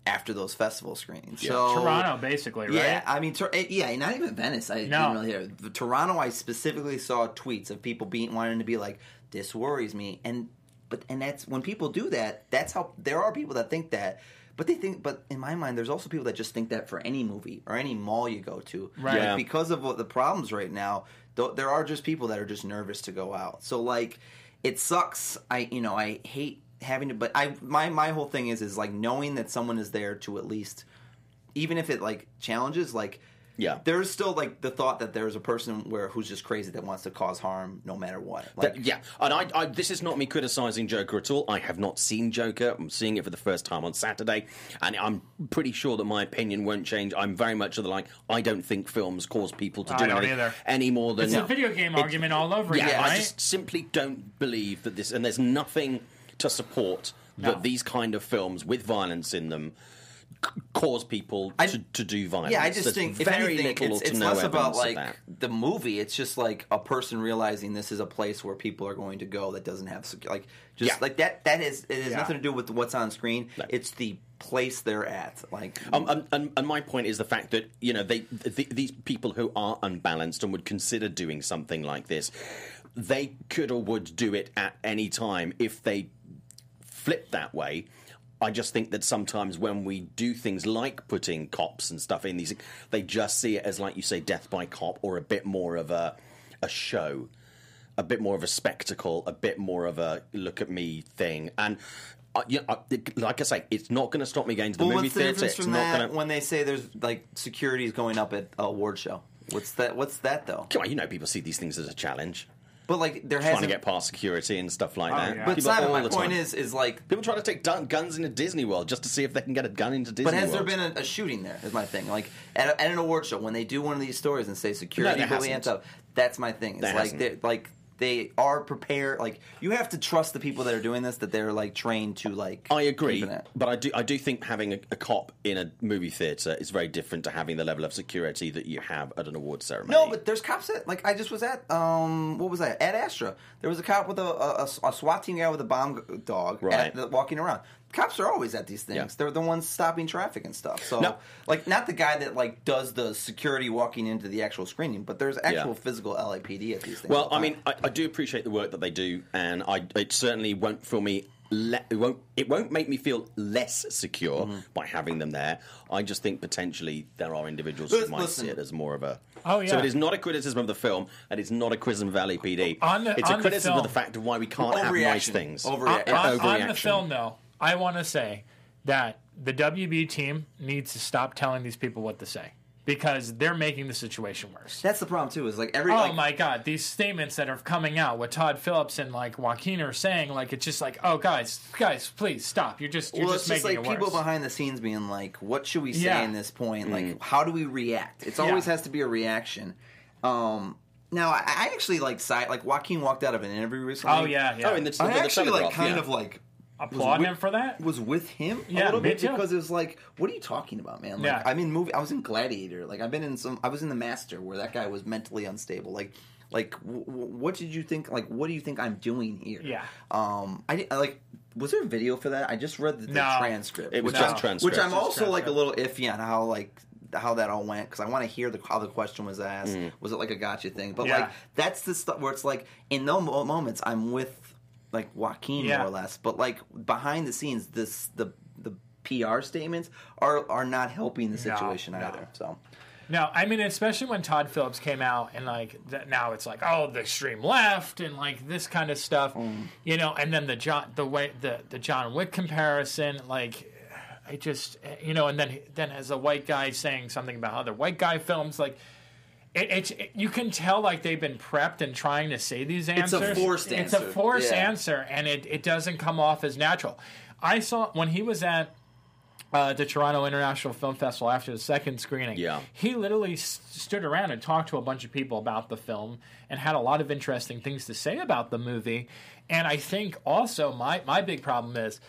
after those festival screenings. Yeah. So Toronto, basically, right? Yeah, I mean, Tor- yeah, not even Venice. I No. didn't really hear. The Toronto, I specifically saw tweets of people being wanting to be like, "This worries me," and but and that's when people do that. That's how there are people that think that. But they think, but in my mind, there's also people that just think that for any movie or any mall you go to, Right. Like, Yeah. because of what the problems right now. Th- there are just people that are just nervous to go out. So like, it sucks. I you know I hate having to, but I my my whole thing is is like knowing that someone is there to at least, even if it like challenges like. Yeah. There's still like the thought that there's a person where who's just crazy that wants to cause harm no matter what. Like, That- yeah, and I, I, this is not me criticising Joker at all. I have not seen Joker. I'm seeing it for the first time on Saturday, and I'm pretty sure that my opinion won't change. I'm very much of the like, I don't think films cause people to I do don't anything either. any more than It's a video game argument all over Yeah, again, I right? just simply don't believe that this, and there's nothing to support that No. these kind of films with violence in them c- cause people I- to, to do violence. Yeah, I just There's think if very anything, little it's, to it's no less about evidence of like that. the movie. It's just like a person realizing this is a place where people are going to go that doesn't have sec- like just Yeah. like that. That is it has Yeah. nothing to do with what's on screen. No. It's the place they're at. Like Um, and, and, and my point is the fact that you know they th- these people who are unbalanced and would consider doing something like this, they could or would do it at any time if they flipped that way. I just think that sometimes when we do things like putting cops and stuff in these, they just see it as, like you say, death by cop, or a bit more of a a show, a bit more of a spectacle, a bit more of a look at me thing. And uh, you know, uh, like I say, it's not going to stop me going to the well, movie what's the theater. difference It's from not that going to. when they say there's like security is going up at a award show? What's that? What's that though? Come on, you know, people see these things as a challenge. But like there Trying hasn't. to get past security and stuff like that. yeah. but People Simon, all my the point time. is is like. People try to take dun- guns into Disney World just to see if they can get a gun into Disney But has World. there been a, a shooting there? Is my thing. Like at, a, at an award show when they do one of these stories and say security No, there bully and hasn't. stuff. That's my thing. It's There like hasn't. they like they are prepared. Like you have to trust the people that are doing this that they're like trained to like. I agree, keep it. but I do I do think having a, a cop in a movie theater is very different to having the level of security that you have at an award ceremony. No, but there's cops at like I just was at um what was that at Astra. There was a cop with a, a, a SWAT team guy with a bomb dog Right. at the, walking around. Cops are always at these things. Yeah. They're the ones stopping traffic and stuff. So No. like not the guy that like does the security walking into the actual screening, but there's actual Yeah. physical L A P D at these things. Well, all the I time. mean, I, I do appreciate the work that they do, and I it certainly won't feel me. Le- it won't. It won't make me feel less secure Mm-hmm. by having them there. I just think potentially there are individuals Lis- who might listen. see it as more of a. Oh, yeah. So it is not a criticism of the film, and it's not a criticism of L A P D. On the- it's a on the criticism of film- the fact of why we can't have nice Overreaction. things. Overreaction. on, on, on the Overreaction. film, though, I want to say that the W B team needs to stop telling these people what to say because they're making the situation worse. that's the problem too. Is like every Oh like, my God! These statements that are coming out, what Todd Phillips and like Joaquin are saying, like it's just like, oh guys, guys, please stop! You're just you're well, just it's just making like it people worse. behind the scenes being like, "What should we say Yeah. in this point? Mm. Like, how do we react?" It's always Yeah. has to be a reaction. Um, now, I, I actually like side like Joaquin walked out of an interview recently. Oh yeah, yeah. Oh, in the, I with the actually like Telegraph, kind yeah. of like applaud was him for that. was with him a Yeah, little me bit too. because it was like, what are you talking about, man? Like, Yeah. I'm in movie. I was in Gladiator. Like I've been in some. I was in The Master where that guy was mentally unstable. Like, like w- w- what did you think? Like, what do you think I'm doing here? Yeah. Um, I, didn't- I like. Was there a video for that? I just read the, the No. transcript. It was which just I- transcript. Which I'm Just also like a transcript. little iffy on how like how that all went because I want to hear the, how the question was asked. Mm. Was it like a gotcha thing? But Yeah. like that's the stuff where it's like in those mo- moments I'm with like Joaquin Yeah. more or less, but like behind the scenes, this the the P R statements are are not helping the No, situation no. either. So No, I mean, especially when Todd Phillips came out and like th- now it's like, oh, the extreme left and like this kind of stuff, you know, and then the John the way the the John Wick comparison, like I just you know, and then then as a white guy saying something about other white guy films, like it, it's it, you can tell like they've been prepped and trying to say these It's a answers. forced It's a answer. forced Yeah. answer, and it it doesn't come off as natural. I saw when he was at. Uh, the Toronto International Film Festival after the second screening. Yeah. He literally s- stood around and talked to a bunch of people about the film and had a lot of interesting things to say about the movie. And I think also my, my big problem is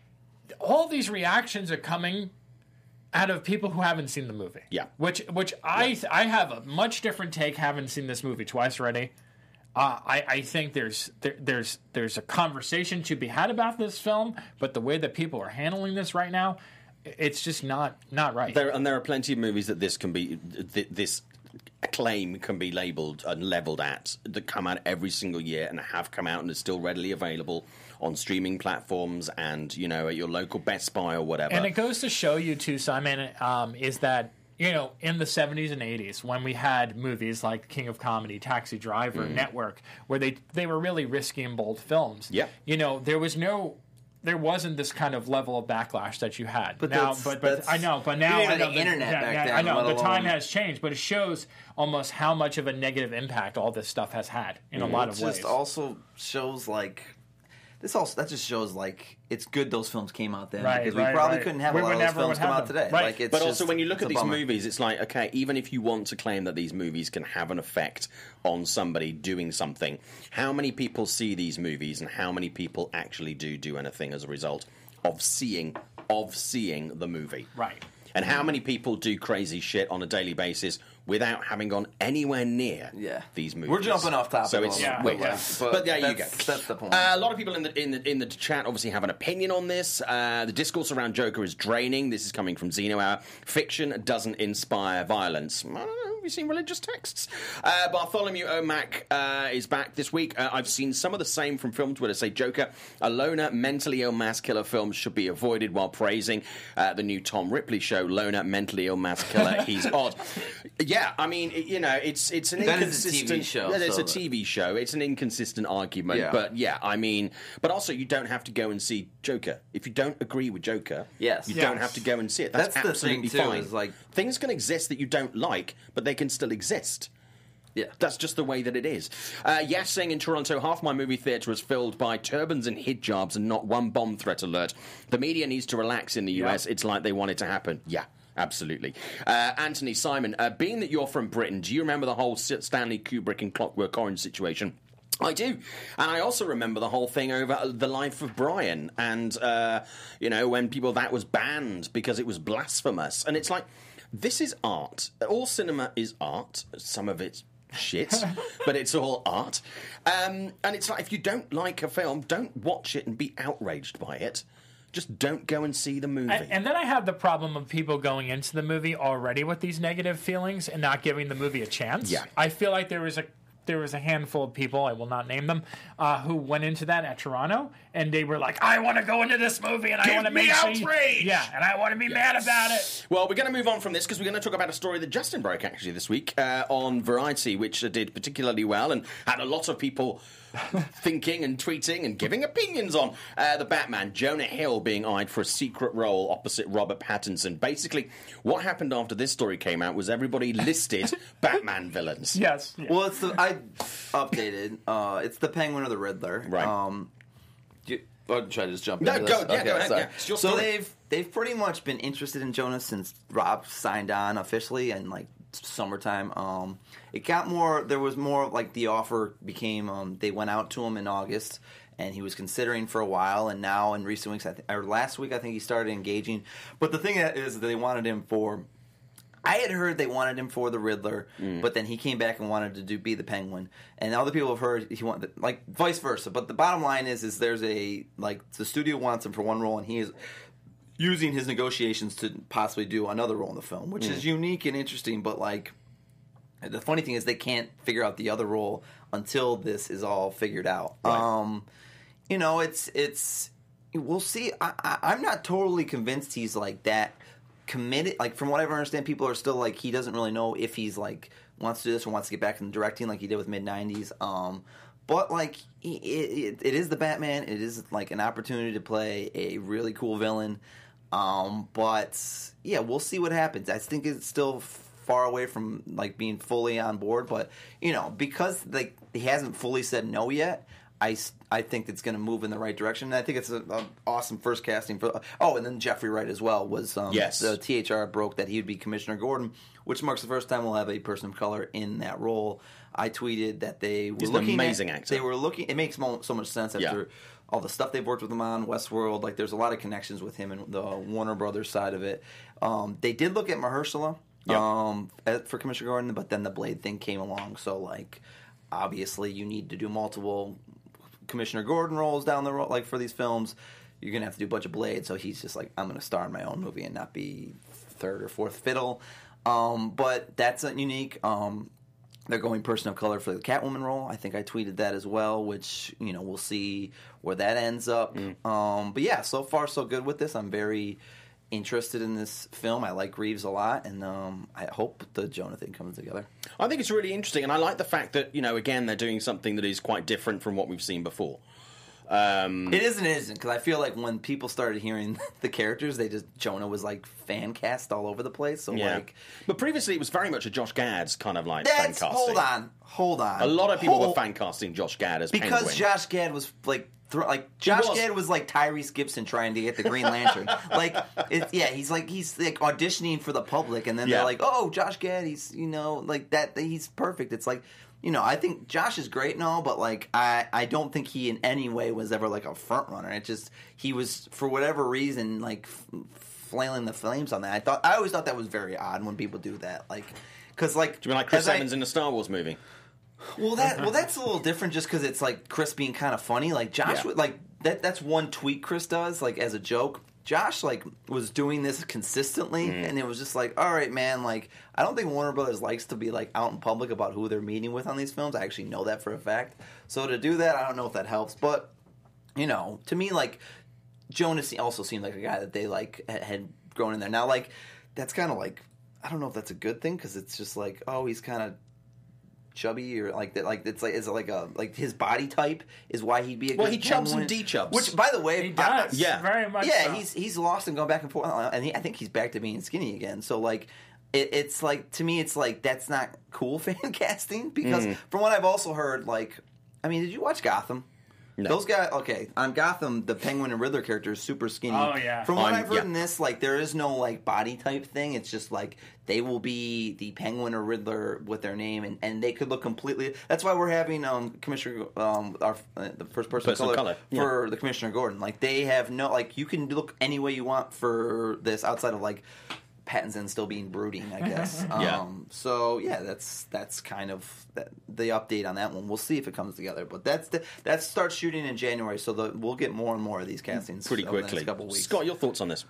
all these reactions are coming out of people who haven't seen the movie. Yeah. Which which I I have a much different take having seen this movie twice already. Uh, I, I think there's there, there's there's a conversation to be had about this film, but the way that people are handling this right now, it's just not not right. There, and there are plenty of movies that this can be, th- this claim can be labelled and levelled at, that come out every single year and have come out and are still readily available on streaming platforms and, you know, at your local Best Buy or whatever. And it goes to show you, too, Simon, um, is that, you know, in the seventies and eighties, when we had movies like King of Comedy, Taxi Driver, Mm. Network, where they they were really risky and bold films, Yeah. you know, there was no... There wasn't this kind of level of backlash that you had. But now, that's- but, but that's- I know, but you now didn't I have know the the- internet yeah, back yeah, then, I know let the time alone- has changed, but it shows almost how much of a negative impact all this stuff has had in a Mm. lot It of ways. just also shows like this also that just shows like it's good those films came out then Right, because we right, probably right. couldn't have We a lot would of those never films would come have out them. today. Right. Like, it's But just, also, when you look it's at a these bummer. movies, it's like, okay, even if you want to claim that these movies can have an effect on somebody doing something, how many people see these movies and how many people actually do do anything as a result of seeing of seeing the movie? Right. And how many people do crazy shit on a daily basis without having gone anywhere near Yeah. these movies? We're jumping off topic So a it's little Yeah, wait, yeah. But, but there you go. that's- that's the point. Uh, a lot of people in the in the in the chat obviously have an opinion on this. Uh, the discourse around Joker is draining. This is coming from Zeno Hour. Fiction doesn't inspire violence. I don't know. We've seen religious texts. Uh, Bartholomew O'Mac uh, is back this week. Uh, I've seen some of the same from film Twitter say Joker, a loner, mentally ill mass killer film should be avoided, while praising uh, the new Tom Ripley show, Loner, mentally ill mass killer. He's odd. Yeah, I mean, it, you know, it's it's an That is a inconsistent. T V show, Yeah, it's so a T V show. It's an inconsistent argument, Yeah. but yeah, I mean, but also you don't have to go and see Joker if you don't agree with Joker. Yes. you Yes. don't have to go and see it. That's, That's the thing, absolutely too, fine. is, like- things can exist that you don't like, but they can still exist. Yeah. That's just the way that it is. Uh, yes, saying in Toronto, half my movie theatre is filled by turbans and hijabs and not one bomb threat alert. The media needs to relax in the U S. Yeah. It's like they want it to happen. Yeah. Absolutely. Uh, Anthony, Simon, uh, being that you're from Britain, do you remember the whole Stanley Kubrick and Clockwork Orange situation? I do. And I also remember the whole thing over The Life of Brian and, uh, you know, when people, that was banned because it was blasphemous. And it's like, this is art. All cinema is art. Some of it's shit, but it's all art. Um, and it's like, if you don't like a film, don't watch it and be outraged by it. Just don't go and see the movie. And, and then I have the problem of people going into the movie already with these negative feelings and not giving the movie a chance. Yeah. I feel like there was a there was a handful of people, I will not name them, uh, who went into that at Toronto and they were like, I want to go into this movie and I Give want to me make sure you-" outrage! Yeah, and I want to be mad about it. Well, we're going to move on from this because we're going to talk about a story that Justin broke actually this week uh, on Variety, which uh, did particularly well and had a lot of people thinking and tweeting and giving opinions on uh, the Batman. Jonah Hill being eyed for a secret role opposite Robert Pattinson. Basically, what happened after this story came out was everybody listed Batman villains. Yes. yes. Well, it's the I updated. Uh, it's the Penguin or the Riddler. Right. Um, do you, oh, should I just jump No, into go- this? yeah, Okay, go ahead, sorry. yeah, it's your so story. they've they've pretty much been interested in Jonah since Rob signed on officially in like summertime. Um, it got more. There was more like the offer became. Um, they went out to him in August. And he was considering for a while, and now in recent weeks, I th- or last week, I think he started engaging. But the thing is, that they wanted him for. I had heard they wanted him for the Riddler, Mm. but then he came back and wanted to do be the Penguin, and other people have heard he wanted like vice versa. But the bottom line is, is there's a like the studio wants him for one role, and he is using his negotiations to possibly do another role in the film, which is unique and interesting. But like the funny thing is, they can't figure out the other role until this is all figured out. Right. Um, you know, it's it's we'll see. I, I, I'm not totally convinced he's like that committed. Like from what I understand, people are still like he doesn't really know if he's like wants to do this or wants to get back in directing like he did with mid nineties. Um, but like it, it, it is the Batman. It is like an opportunity to play a really cool villain. Um, but yeah, we'll see what happens. I think it's still far away from like being fully on board. But you know, because like he hasn't fully said no yet. I, I think it's going to move in the right direction. And I think it's an awesome first casting for. Oh, and then Jeffrey Wright as well was. Um, Yes. The T H R broke that he would be Commissioner Gordon, which marks the first time we'll have a person of color in that role. I tweeted that they were He's an looking amazing at, actor. They were looking. It makes mo- so much sense after Yeah. all the stuff they've worked with him on Westworld. Like there's a lot of connections with him and the Warner Brothers side of it. Um, they did look at Mahershala Yep. um, at- for Commissioner Gordon, but then the Blade thing came along. So like, obviously, you need to do multiple Commissioner Gordon roles down the road, like for these films. you're gonna have to do a bunch of Blade. So he's just like, I'm gonna star in my own movie and not be third or fourth fiddle. Um, but that's not unique. Um, they're going person of color for the Catwoman role. I think I tweeted that as well, which, you know, we'll see where that ends up. Mm. Um, but yeah, so far so good with this. I'm very interested in this film. I like Reeves a lot, and um, I hope the Jonah thing comes together. I think it's really interesting, and I like the fact that, you know, again, they're doing something that is quite different from what we've seen before. Um, it is and it isn't, because I feel like when people started hearing the characters, they just Jonah was like fan cast all over the place. So yeah. like, but previously it was very much a Josh Gad's kind of like that's, fan casting. Hold on, hold on. A lot of people hold, were fan casting Josh Gad as because Penguin. Josh Gad was like. Like Josh was. Gad was like Tyrese Gibson trying to get the Green Lantern. like, it, yeah, he's like he's like auditioning for the public, and then yeah. they're like, "Oh, Josh Gad, he's you know like that. He's perfect." It's like, you know, I think Josh is great and all, but like I I don't think he in any way was ever like a front runner. It just he was for whatever reason like f- flailing the flames on that. I thought I always thought that was very odd when people do that. Like, because like do you mean like Chris Evans I, in the Star Wars movie? Well, that well, that's a little different, just because it's like Chris being kind of funny. Like Josh, yeah. would, like that. That's one tweet Chris does, like as a joke. Josh like was doing this consistently, mm. and it was just like, all right, man. Like, I don't think Warner Brothers likes to be like out in public about who they're meeting with on these films. I actually know that for a fact. So to do that, I don't know if that helps, but you know, to me, like Jonah also seemed like a guy that they like had grown in there. Now, like that's kind of like I don't know if that's a good thing, because it's just like, oh, he's kind of chubby or like that, like it's like is it like a like his body type is why he'd be a well good he chubs penguin. And de-chubs, which by the way he does I, yeah very much yeah so. he's he's lost and gone back and forth, and he, I think he's back to being skinny again. So like it, it's like to me it's like that's not cool fan casting, because mm. from what I've also heard, like I mean, did you watch Gotham? No. Those guys, okay, on Gotham, the Penguin and Riddler character is super skinny. Oh, yeah. From what on, I've heard yeah. in this, like, there is no, like, body type thing. It's just, like, they will be the Penguin or Riddler with their name, and, and they could look completely... That's why we're having um, Commissioner... Um, our uh, the first person, person color, color for yeah. the Commissioner Gordon. Like, they have no... Like, you can look any way you want for this outside of, like... Pattinson still being brooding, I guess. yeah. Um, so yeah, that's that's kind of that, the update on that one. We'll see if it comes together, but that's the, that starts shooting in January, so the, we'll get more and more of these castings pretty over quickly. The next couple weeks. Scott, your thoughts on this?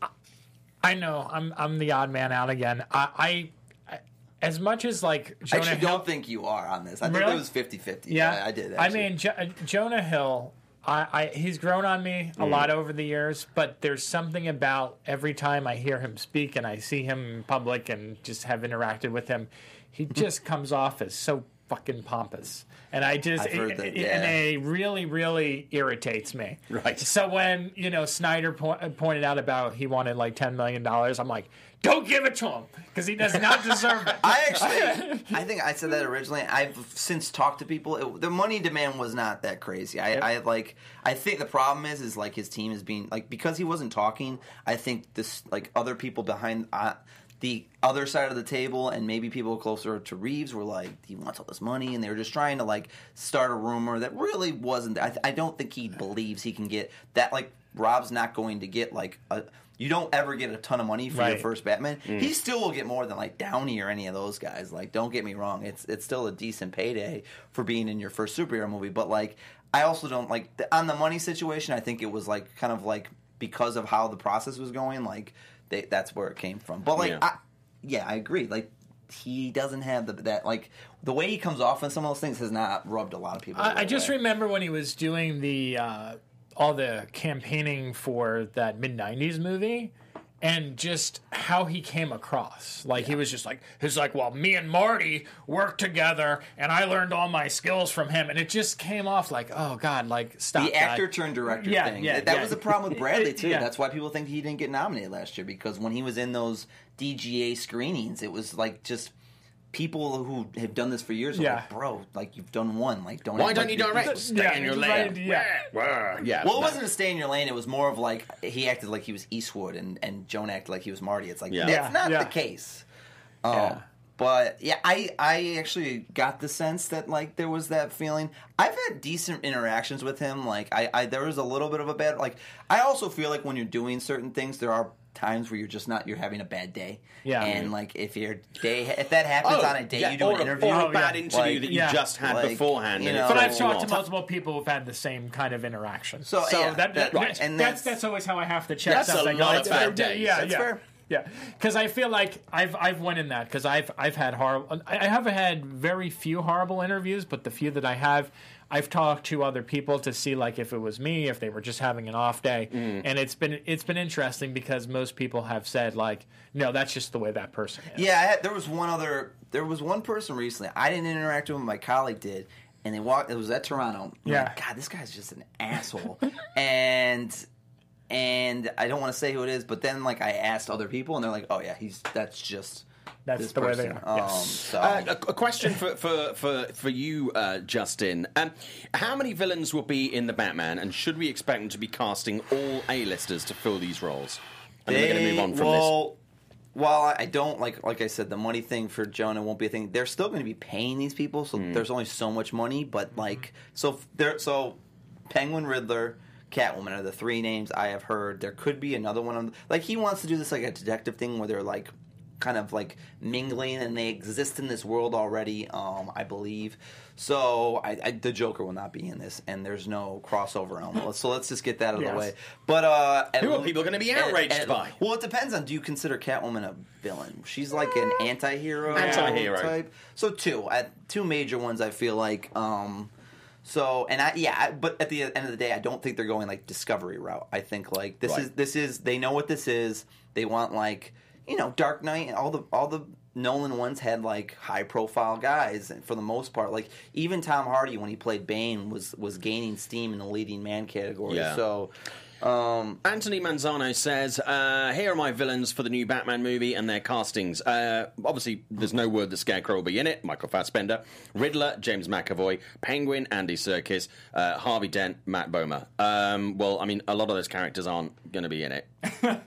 I know I'm I'm the odd man out again. I, I, I as much as like Jonah I actually Hill, don't think you are on this. I really? think it was fifty-fifty. Yeah, yeah I did. Actually. I mean, jo- Jonah Hill. I, I, he's grown on me a mm. lot over the years, but there's something about every time I hear him speak and I see him in public and just have interacted with him, he just comes off as so fucking pompous. And I just, I've heard it, that, it, yeah. and it really, really irritates me. Right. So when, you know, Snyder po- pointed out about he wanted like ten million dollars, I'm like, don't give it to him, because he does not deserve it. I actually, I think I said that originally. I've since talked to people. It, the money demand was not that crazy. I, Yep. I like. I think the problem is, is like his team is being like because he wasn't talking. I think this like other people behind uh, the other side of the table and maybe people closer to Reeves were like, he wants all this money, and they were just trying to like start a rumor that really wasn't. I, I don't think he believes he can get that. Like Rob's not going to get like a. You don't ever get a ton of money for right. your first Batman. Mm. He still will get more than like Downey or any of those guys. Like, don't get me wrong, it's it's still a decent payday for being in your first superhero movie. But like, I also don't like the, on the money situation. I think it was like kind of like because of how the process was going. Like, they, that's where it came from. But like, yeah, I, yeah, I agree. Like, he doesn't have the, that like the way he comes off on some of those things has not rubbed a lot of people. I, I just way. remember when he was doing the. Uh, all the campaigning for that mid nineties movie, and just how he came across. Like, yeah. he was just like, he's like, well, me and Marty worked together, and I learned all my skills from him, and it just came off like, oh, God, like, stop The actor God. turned director yeah, thing. Yeah, that yeah. was the problem with Bradley, too. Yeah. That's why people think he didn't get nominated last year, because when he was in those D G A screenings, it was like just... People who have done this for years are yeah. like, bro, like you've done one, like don't. Why have, don't like, you direct? Stay yeah, in your right, lane. Yeah, yeah. Well, it wasn't a stay in your lane. It was more of like he acted like he was Eastwood, and, and Joan acted like he was Marty. It's like yeah. that's Yeah, not yeah. the case. Um, yeah. But yeah, I I actually got the sense that like there was that feeling. I've had decent interactions with him. Like I, I there was a little bit of a bad like. I also feel like when you're doing certain things, there are times where you're just not you're having a bad day. Yeah. And like if your day if that happens Oh, on a day yeah, you do or an a- interview, or a Oh, bad yeah. interview Like, that you yeah. just had like, beforehand. you and it know- But I've throws you talked to off. multiple people who've had the same kind of interaction. So, yeah, that, that- that, and that's that's- that's always how I have to check That's a something. lot I- of bad days. Yeah, That's yeah. fair. Yeah, because I feel like I've I've went in that because I've I've had horrible. I I haven't had very few horrible interviews, but the few that I have, I've talked to other people to see like if it was me, if they were just having an off day, Mm. and it's been it's been interesting because most people have said like, no, that's just the way that person is. Yeah, I had, there was one other. There was one person recently. I didn't interact with him. My colleague did, and they walked. It was at Toronto. I'm Yeah. like, God, this guy's just an asshole. and and I don't want to say who it is, but then like I asked other people, and they're like, oh yeah, he's that's just That's this the way person. they are. Um, Yes. so Uh, a, a question for, for, for, for you, uh, Justin. Um, how many villains will be in the Batman, and should we expect them to be casting all A-listers to fill these roles? And then we're going to move on from well, while I don't like, like I said, the money thing for Jonah won't be a thing. They're still going to be paying these people, so Hmm. there's only so much money. But like, so there, so Penguin, Riddler, Catwoman are the three names I have heard. There could be another one. On, like he wants to do this like a detective thing where they're like kind of like mingling and they exist in this world already. Um, I believe. So I, I, the Joker will not be in this, and there's no crossover element. So let's just get that out of Yes. the way. But uh, Who are people gonna be outraged by? Well, it depends on. Do you consider Catwoman a villain? She's like an anti-hero. Anti-hero. type. So two, uh, two major ones. I feel like. Um, so and I yeah, I, but at the end of the day, I don't think they're going like Discovery route. I think like this Right. is this is they know what this is. They want like you know Dark Knight and all the all the. Nolan ones had like high profile guys, and for the most part, like even Tom Hardy when he played Bane was was gaining steam in the leading man category. Yeah. So, um, Anthony Manzano says, uh, here are my villains for the new Batman movie and their castings. Uh, obviously, there's no word that Scarecrow will be in it. Michael Fassbender. Riddler, James McAvoy. Penguin, Andy Serkis. Uh, Harvey Dent, Matt Bomer. Um, well, I mean, a lot of those characters aren't going to be in it.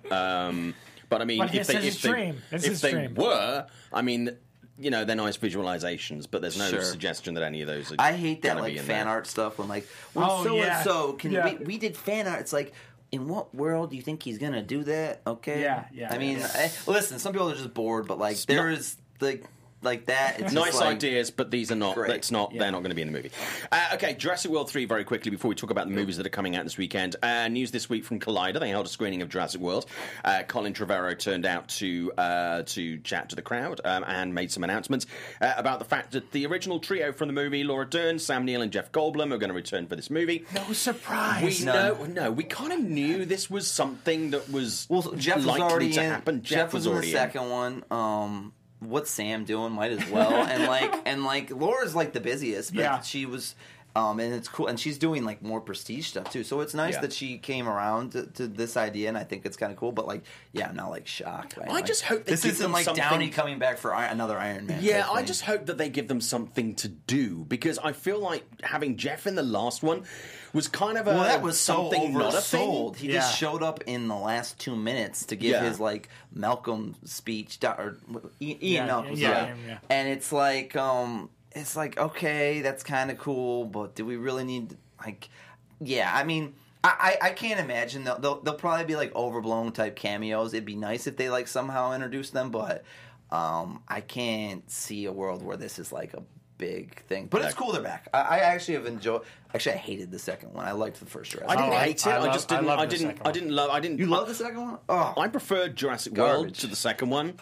Um, but I mean, But if it's they, his if they, dream. It's if his they dream. were, I mean, you know, they're nice visualizations, but there's no Sure. suggestion that any of those are I hate that gonna like be in fan there. art stuff when like, well, Oh, so yeah. and so can Yeah. we, we did fan art. It's like, in what world do you think he's gonna do that? Okay, Yeah, yeah, I mean, yeah. I, listen, some people are just bored, but like there is like like that. It's Nice just, like, ideas, but these are not. Great. That's not. They're not going to be in the movie. Uh, okay, Jurassic World three. Very quickly before we talk about the movies that are coming out this weekend. Uh, news this week from Collider. They held a screening of Jurassic World. Uh, Colin Trevorrow turned out to uh, to chat to the crowd um, and made some announcements uh, about the fact that the original trio from the movie, Laura Dern, Sam Neill, and Jeff Goldblum, are going to return for this movie. No surprise. We None. know, no, we kind of knew this was something that was Well, Jeff was likely already to in. happen. Jeff, was, already in the second one. Um, what's Sam doing? Might as well. and like, and like, Laura's like the busiest, but Yeah. she was. Um, and it's cool, and she's doing like more prestige stuff too. So it's nice Yeah. that she came around to, to this idea, and I think it's kind of cool. But like, yeah, I'm not like shocked. Right? I Like, just hope they this give isn't them like something- Downey coming back for I- another Iron Man. Yeah, type I thing. just hope that they give them something to do because I feel like having Jeff in the last one was kind of a Well, that was so something not a thing. oversold. He Yeah. just showed up in the last two minutes to give Yeah. his like Malcolm speech, do- or Ian Yeah, Malcolm, yeah, sorry. yeah, yeah. And it's like, um, it's like okay, that's kind of cool, but do we really need like, yeah? I mean, I, I, I can't imagine they'll, they'll they'll probably be like overblown type cameos. It'd be nice if they like somehow introduce them, but um, I can't see a world where this is like a big thing. But it's cool they're back. I, I actually have enjoyed. Actually, I hated the second one. I liked the first Jurassic. I didn't Oh, I- hate it. I I, love- just I didn't. love I, the didn't. second I one. didn't love. I didn't. You love the second one? Oh, I preferred Jurassic World Garbage. to the second one,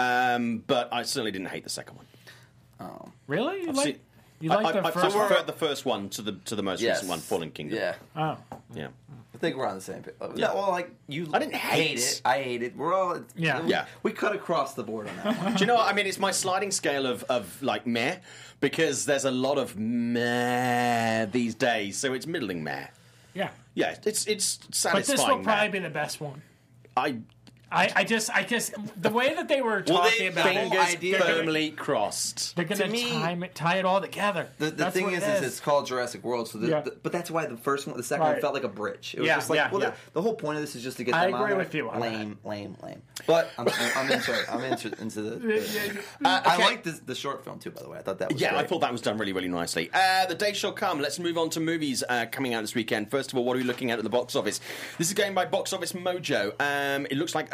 um, but I certainly didn't hate the second one. Really? You I've like, seen- you like I, the I, I first one? preferred the first one to the to the most Yes. recent one, Fallen Kingdom. Uh, yeah. Oh. yeah. I think we're on the same page. Yeah. No, well, like you, I didn't hate. it. I hate it. We're all Yeah. We, Yeah. we cut across the board on that one. Do you know what I mean? It's my sliding scale of, of like meh, because there's a lot of meh these days, so it's middling meh. Yeah. Yeah, it's it's But satisfying. this will meh. probably be the best one. I I, I just, I just, the way that they were Well, talking they- about it, fingers fingers idea- firmly crossed. they're going to to me- tie, it- tie it all together. The, the That's thing what is, it is, it's called Jurassic World. So, the, Yeah. the- but that's why the first one, the second Right. one felt like a bridge. It was Yeah, just like, yeah, well, yeah. The, the whole point of this is just to get I them on agree there. with you on lame, lame, lame. But I'm, I'm into, I'm into, into the. the Uh, I okay. like the, the short film too. By the way, I thought that was Yeah, great. I thought that was done really, really nicely. Uh, the day shall come. Let's move on to movies uh, coming out this weekend. First of all, what are we looking at at the box office? This is going by Box Office Mojo. Um, it looks like uh,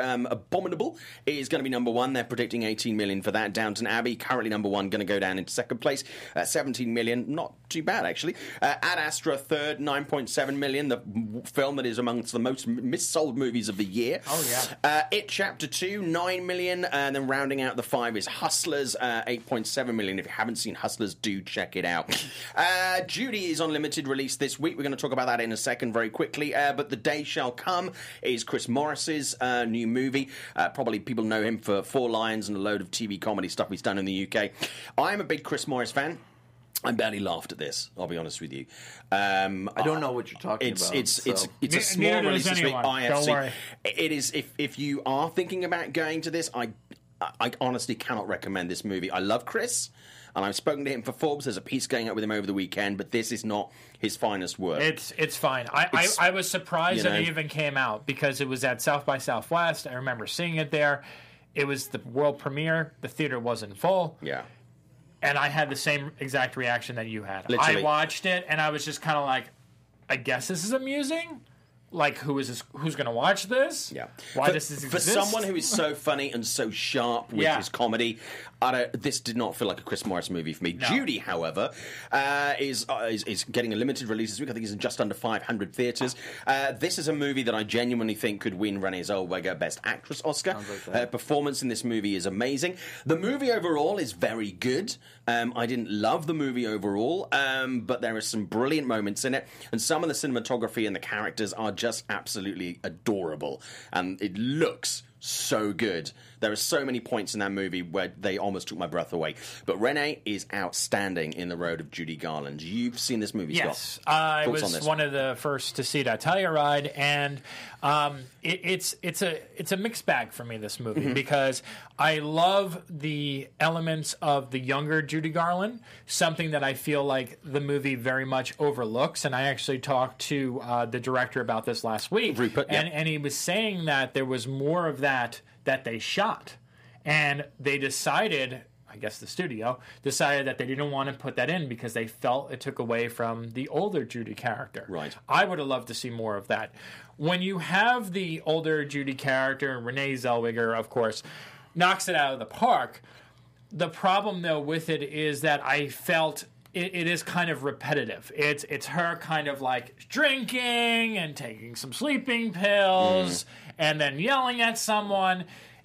Um, Abominable is going to be number one. They're predicting eighteen million for that. Downton Abbey, currently number one, going to go down into second place at seventeen million. Not too bad, actually. Uh, Ad Astra, third, nine point seven million. The w- film that is amongst the most missold movies of the year. Oh, yeah. Uh, It Chapter two, nine million. And then rounding out the five is Hustlers, uh, eight point seven million. If you haven't seen Hustlers, do check it out. Uh, Judy is on limited release this week. We're going to talk about that in a second very quickly. Uh, but The Day Shall Come is Chris Morris's uh, new movie. Uh, probably people know him for Four Lions and a load of T V comedy stuff he's done in the U K. I'm a big Chris Morris fan. I barely laughed at this, I'll be honest with you. Um, I don't know what you're talking it's, about. It's so. it's it's a Ne- small neither release does this week. anyone. I F C. Don't worry. It is if if you are thinking about going to this, I I honestly cannot recommend this movie. I love Chris, and I've spoken to him for Forbes. There's a piece going up with him over the weekend, but this is not his finest work. It's it's fine. I, It's- I, I was surprised you that know. it even came out because it was at South by Southwest. I remember seeing it there. It was the world premiere. The theater wasn't full. yeah. And I had the same exact reaction that you had. Literally. I watched it, and I was just kind of like, I guess this is amusing? Like, who is this? Who's going to watch this? Yeah. Why for, does this for exist? someone who is so funny and so sharp with Yeah. his comedy, I don't, this did not feel like a Chris Morris movie for me. No. Judy, however, uh, is, uh, is is getting a limited release this week. I think it's in just under five hundred theatres. Uh, this is a movie that I genuinely think could win Renee Zellweger Best Actress Oscar. like that. Her performance in this movie is amazing. The movie overall is very good. Um, I didn't love the movie overall, um, but there are some brilliant moments in it, and some of the cinematography and the characters are just absolutely adorable, and it looks so good. There are so many points in that movie where they almost took my breath away. But Renee is outstanding in The Road of Judy Garland. You've seen this movie, Yes, Scott. I Thoughts on was this? one of the first to see it at Telluride, and um, it, it's it's a it's a mixed bag for me. This movie Mm-hmm. because I love the elements of the younger Judy Garland, something that I feel like the movie very much overlooks. And I actually talked to uh, the director about this last week, Rupert, yeah. and and he was saying that there was more of that that they shot, and they decided. I guess the studio decided that they didn't want to put that in because they felt it took away from the older Judy character. Right. I would have loved to see more of that. When you have the older Judy character, Renee Zellweger, of course, knocks it out of the park. The problem, though, with it is that I felt it, it is kind of repetitive. It's it's her kind of like drinking and taking some sleeping pills Mm. and then yelling at someone.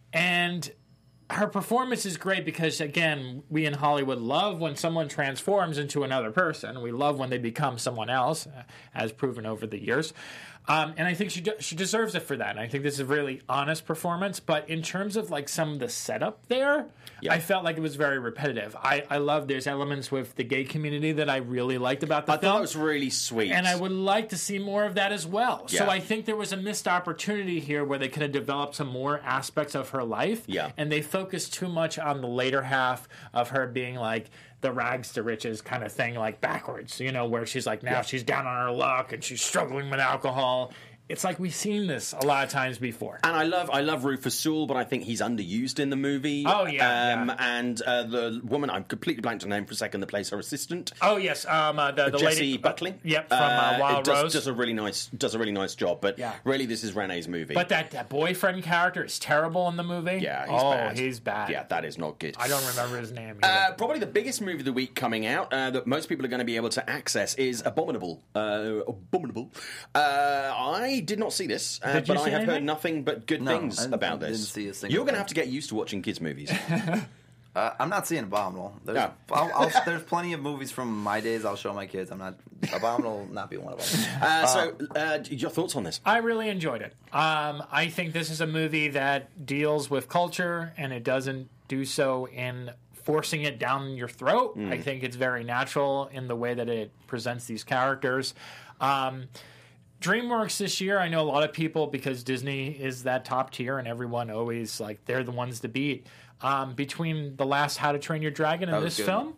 And her performance is great because, again, we in Hollywood love when someone transforms into another person. We love when they become someone else, as proven over the years. Um, and I think she de- she deserves it for that. And I think this is a really honest performance. But in terms of like some of the setup there, Yeah. I felt like it was very repetitive. I, I love there's elements with the gay community that I really liked about the I film. thought it was really sweet. And I would like to see more of that as well. So Yeah. I think there was a missed opportunity here where they could have developed some more aspects of her life. Yeah. And they focused too much on the later half of her being like the rags to riches kind of thing, like backwards, you know, where she's like now she's down on her luck and she's struggling with alcohol. It's like we've seen this a lot of times before. And I love I love Rufus Sewell, but I think he's underused in the movie. Oh, yeah, Um, yeah. And uh, the woman, I'm completely blanked on her name for a second, that plays her assistant. Oh yes, um, uh, the the Jessie lady Buckley. Yep, from uh, Wild it does, Rose. does a really nice does a really nice job. But Yeah. really, this is Renee's movie. But that, that boyfriend character is terrible in the movie. yeah, he's oh, bad. he's bad. Yeah, that is not good. I don't remember his name. Uh, either. probably the biggest movie of the week coming out uh, that most people are going to be able to access is Abominable. Uh, Abominable. Uh, I did not see this, uh, Did you but I see have heard anything? nothing but good No, things I didn't- about didn't this. see a single You're going to thing. have to get used to watching kids' movies. Uh, I'm not seeing Abominable. There's, No. I'll, I'll, there's plenty of movies from my days I'll show my kids. I'm not Abominable. Will not be one of them. Uh, so, uh, your thoughts on this? I really enjoyed it. Um, I think this is a movie that deals with culture, and it doesn't do so in forcing it down your throat. I think it's very natural in the way that it presents these characters. Um, DreamWorks this year, I know a lot of people, because Disney is that top tier and everyone always, like, they're the ones to beat. Um, between the last How to Train Your Dragon and That was this good. film,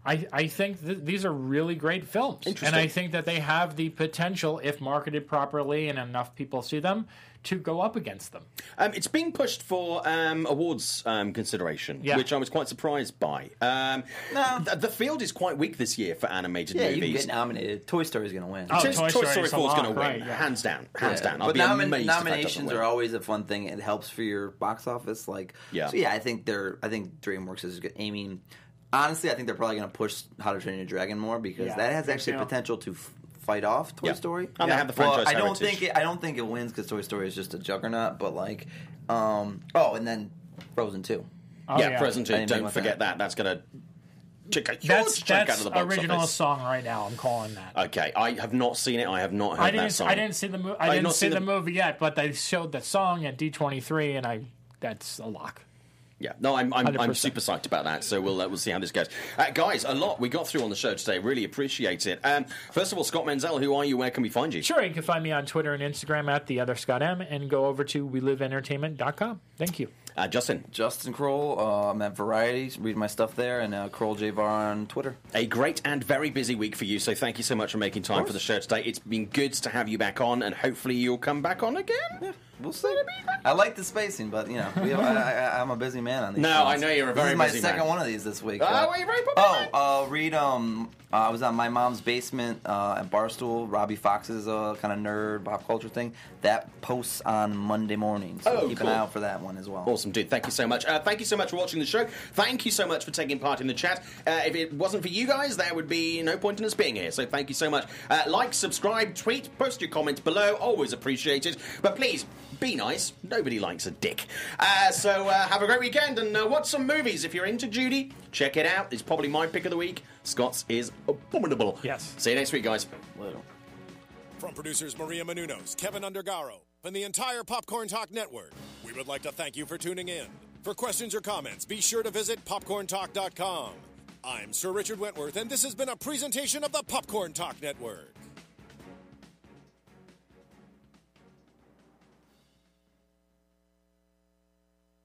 I, I think th- these are really great films. And I think that they have the potential, if marketed properly and enough people see them, to go up against them. Um, it's being pushed for um, awards um, consideration, Yeah. which I was quite surprised by. Um, No. th- the field is quite weak this year for animated Yeah, you can movies. get nominated. Toy Story's going to win. Oh, Toy, Toy Toy Story Story is a four is going to lock, win, right, yeah. hands down, hands Yeah. down. I'll But be nomin- amazed if that doesn't nominations win. are always a fun thing. It helps for your box office. Like, Yeah. So yeah, I think they're. I think DreamWorks is good. I mean, honestly, I think they're probably going to push How to Train Your Dragon more because Yeah, that has me actually too. potential to f- fight off Toy Yeah. Story. And they have the Well, franchise I don't heritage. think it, I don't think it wins because Toy Story is just a juggernaut. But like, um, oh, and then Frozen two. Oh, yeah, Frozen I two. didn't think Don't about forget that. that. That's going to chick a huge That's chunk out that's of the box original office. song right now. I'm calling that. Okay, I have not seen it. I have not heard I that didn't. song. I didn't see the movie. I I've didn't not see seen the the- movie yet, but they showed the song at D twenty-three, and I. That's a lock. Yeah, no, I'm I'm, one hundred I'm percent. super psyched about that. So we'll uh, we'll see how this goes, uh, guys. A lot we got through on the show today. Really appreciate it. Um, first of all, Scott Menzel, who are you? Where can we find you? Sure, you can find me on Twitter and Instagram at the other Scott M, and go over to we live entertainment dot com. Thank you. Uh, Justin, Justin Kroll. Uh, I'm at Variety. Read my stuff there, and uh, Kroll J Var on Twitter. a great and very busy week for you. So thank you so much for making time for the show today. It's been good to have you back on, and hopefully you'll come back on again. Yeah, we'll see. I like the spacing, but you know, we have, I, I, I'm a busy man on these. No, shows. I know you're a very This is my busy second man. one of these this week. Oh, Uh, well, you're very popular. oh, uh, read. Um, uh, I was on My Mom's Basement uh, at Barstool. Robbie Fox's uh, kind of nerd pop culture thing that posts on Monday morning. So Oh, keep cool. an eye out for that one as well. Awesome, dude. Thank you so much. Uh, thank you so much for watching the show. Thank you so much for taking part in the chat. Uh, if it wasn't for you guys, there would be no point in us being here. So thank you so much. Uh, like, subscribe, tweet, post your comments below. Always appreciated. But please, be nice. Nobody likes a dick. Uh, so uh, have a great weekend and uh, watch some movies. If you're into Judy, check it out. It's probably my pick of the week. Scott's is abominable. Yes. See you next week, guys. Little. From producers Maria Menounos, Kevin Undergaro, and the entire Popcorn Talk Network, we would like to thank you for tuning in. For questions or comments, be sure to visit popcorn talk dot com. I'm Sir Richard Wentworth, and this has been a presentation of the Popcorn Talk Network.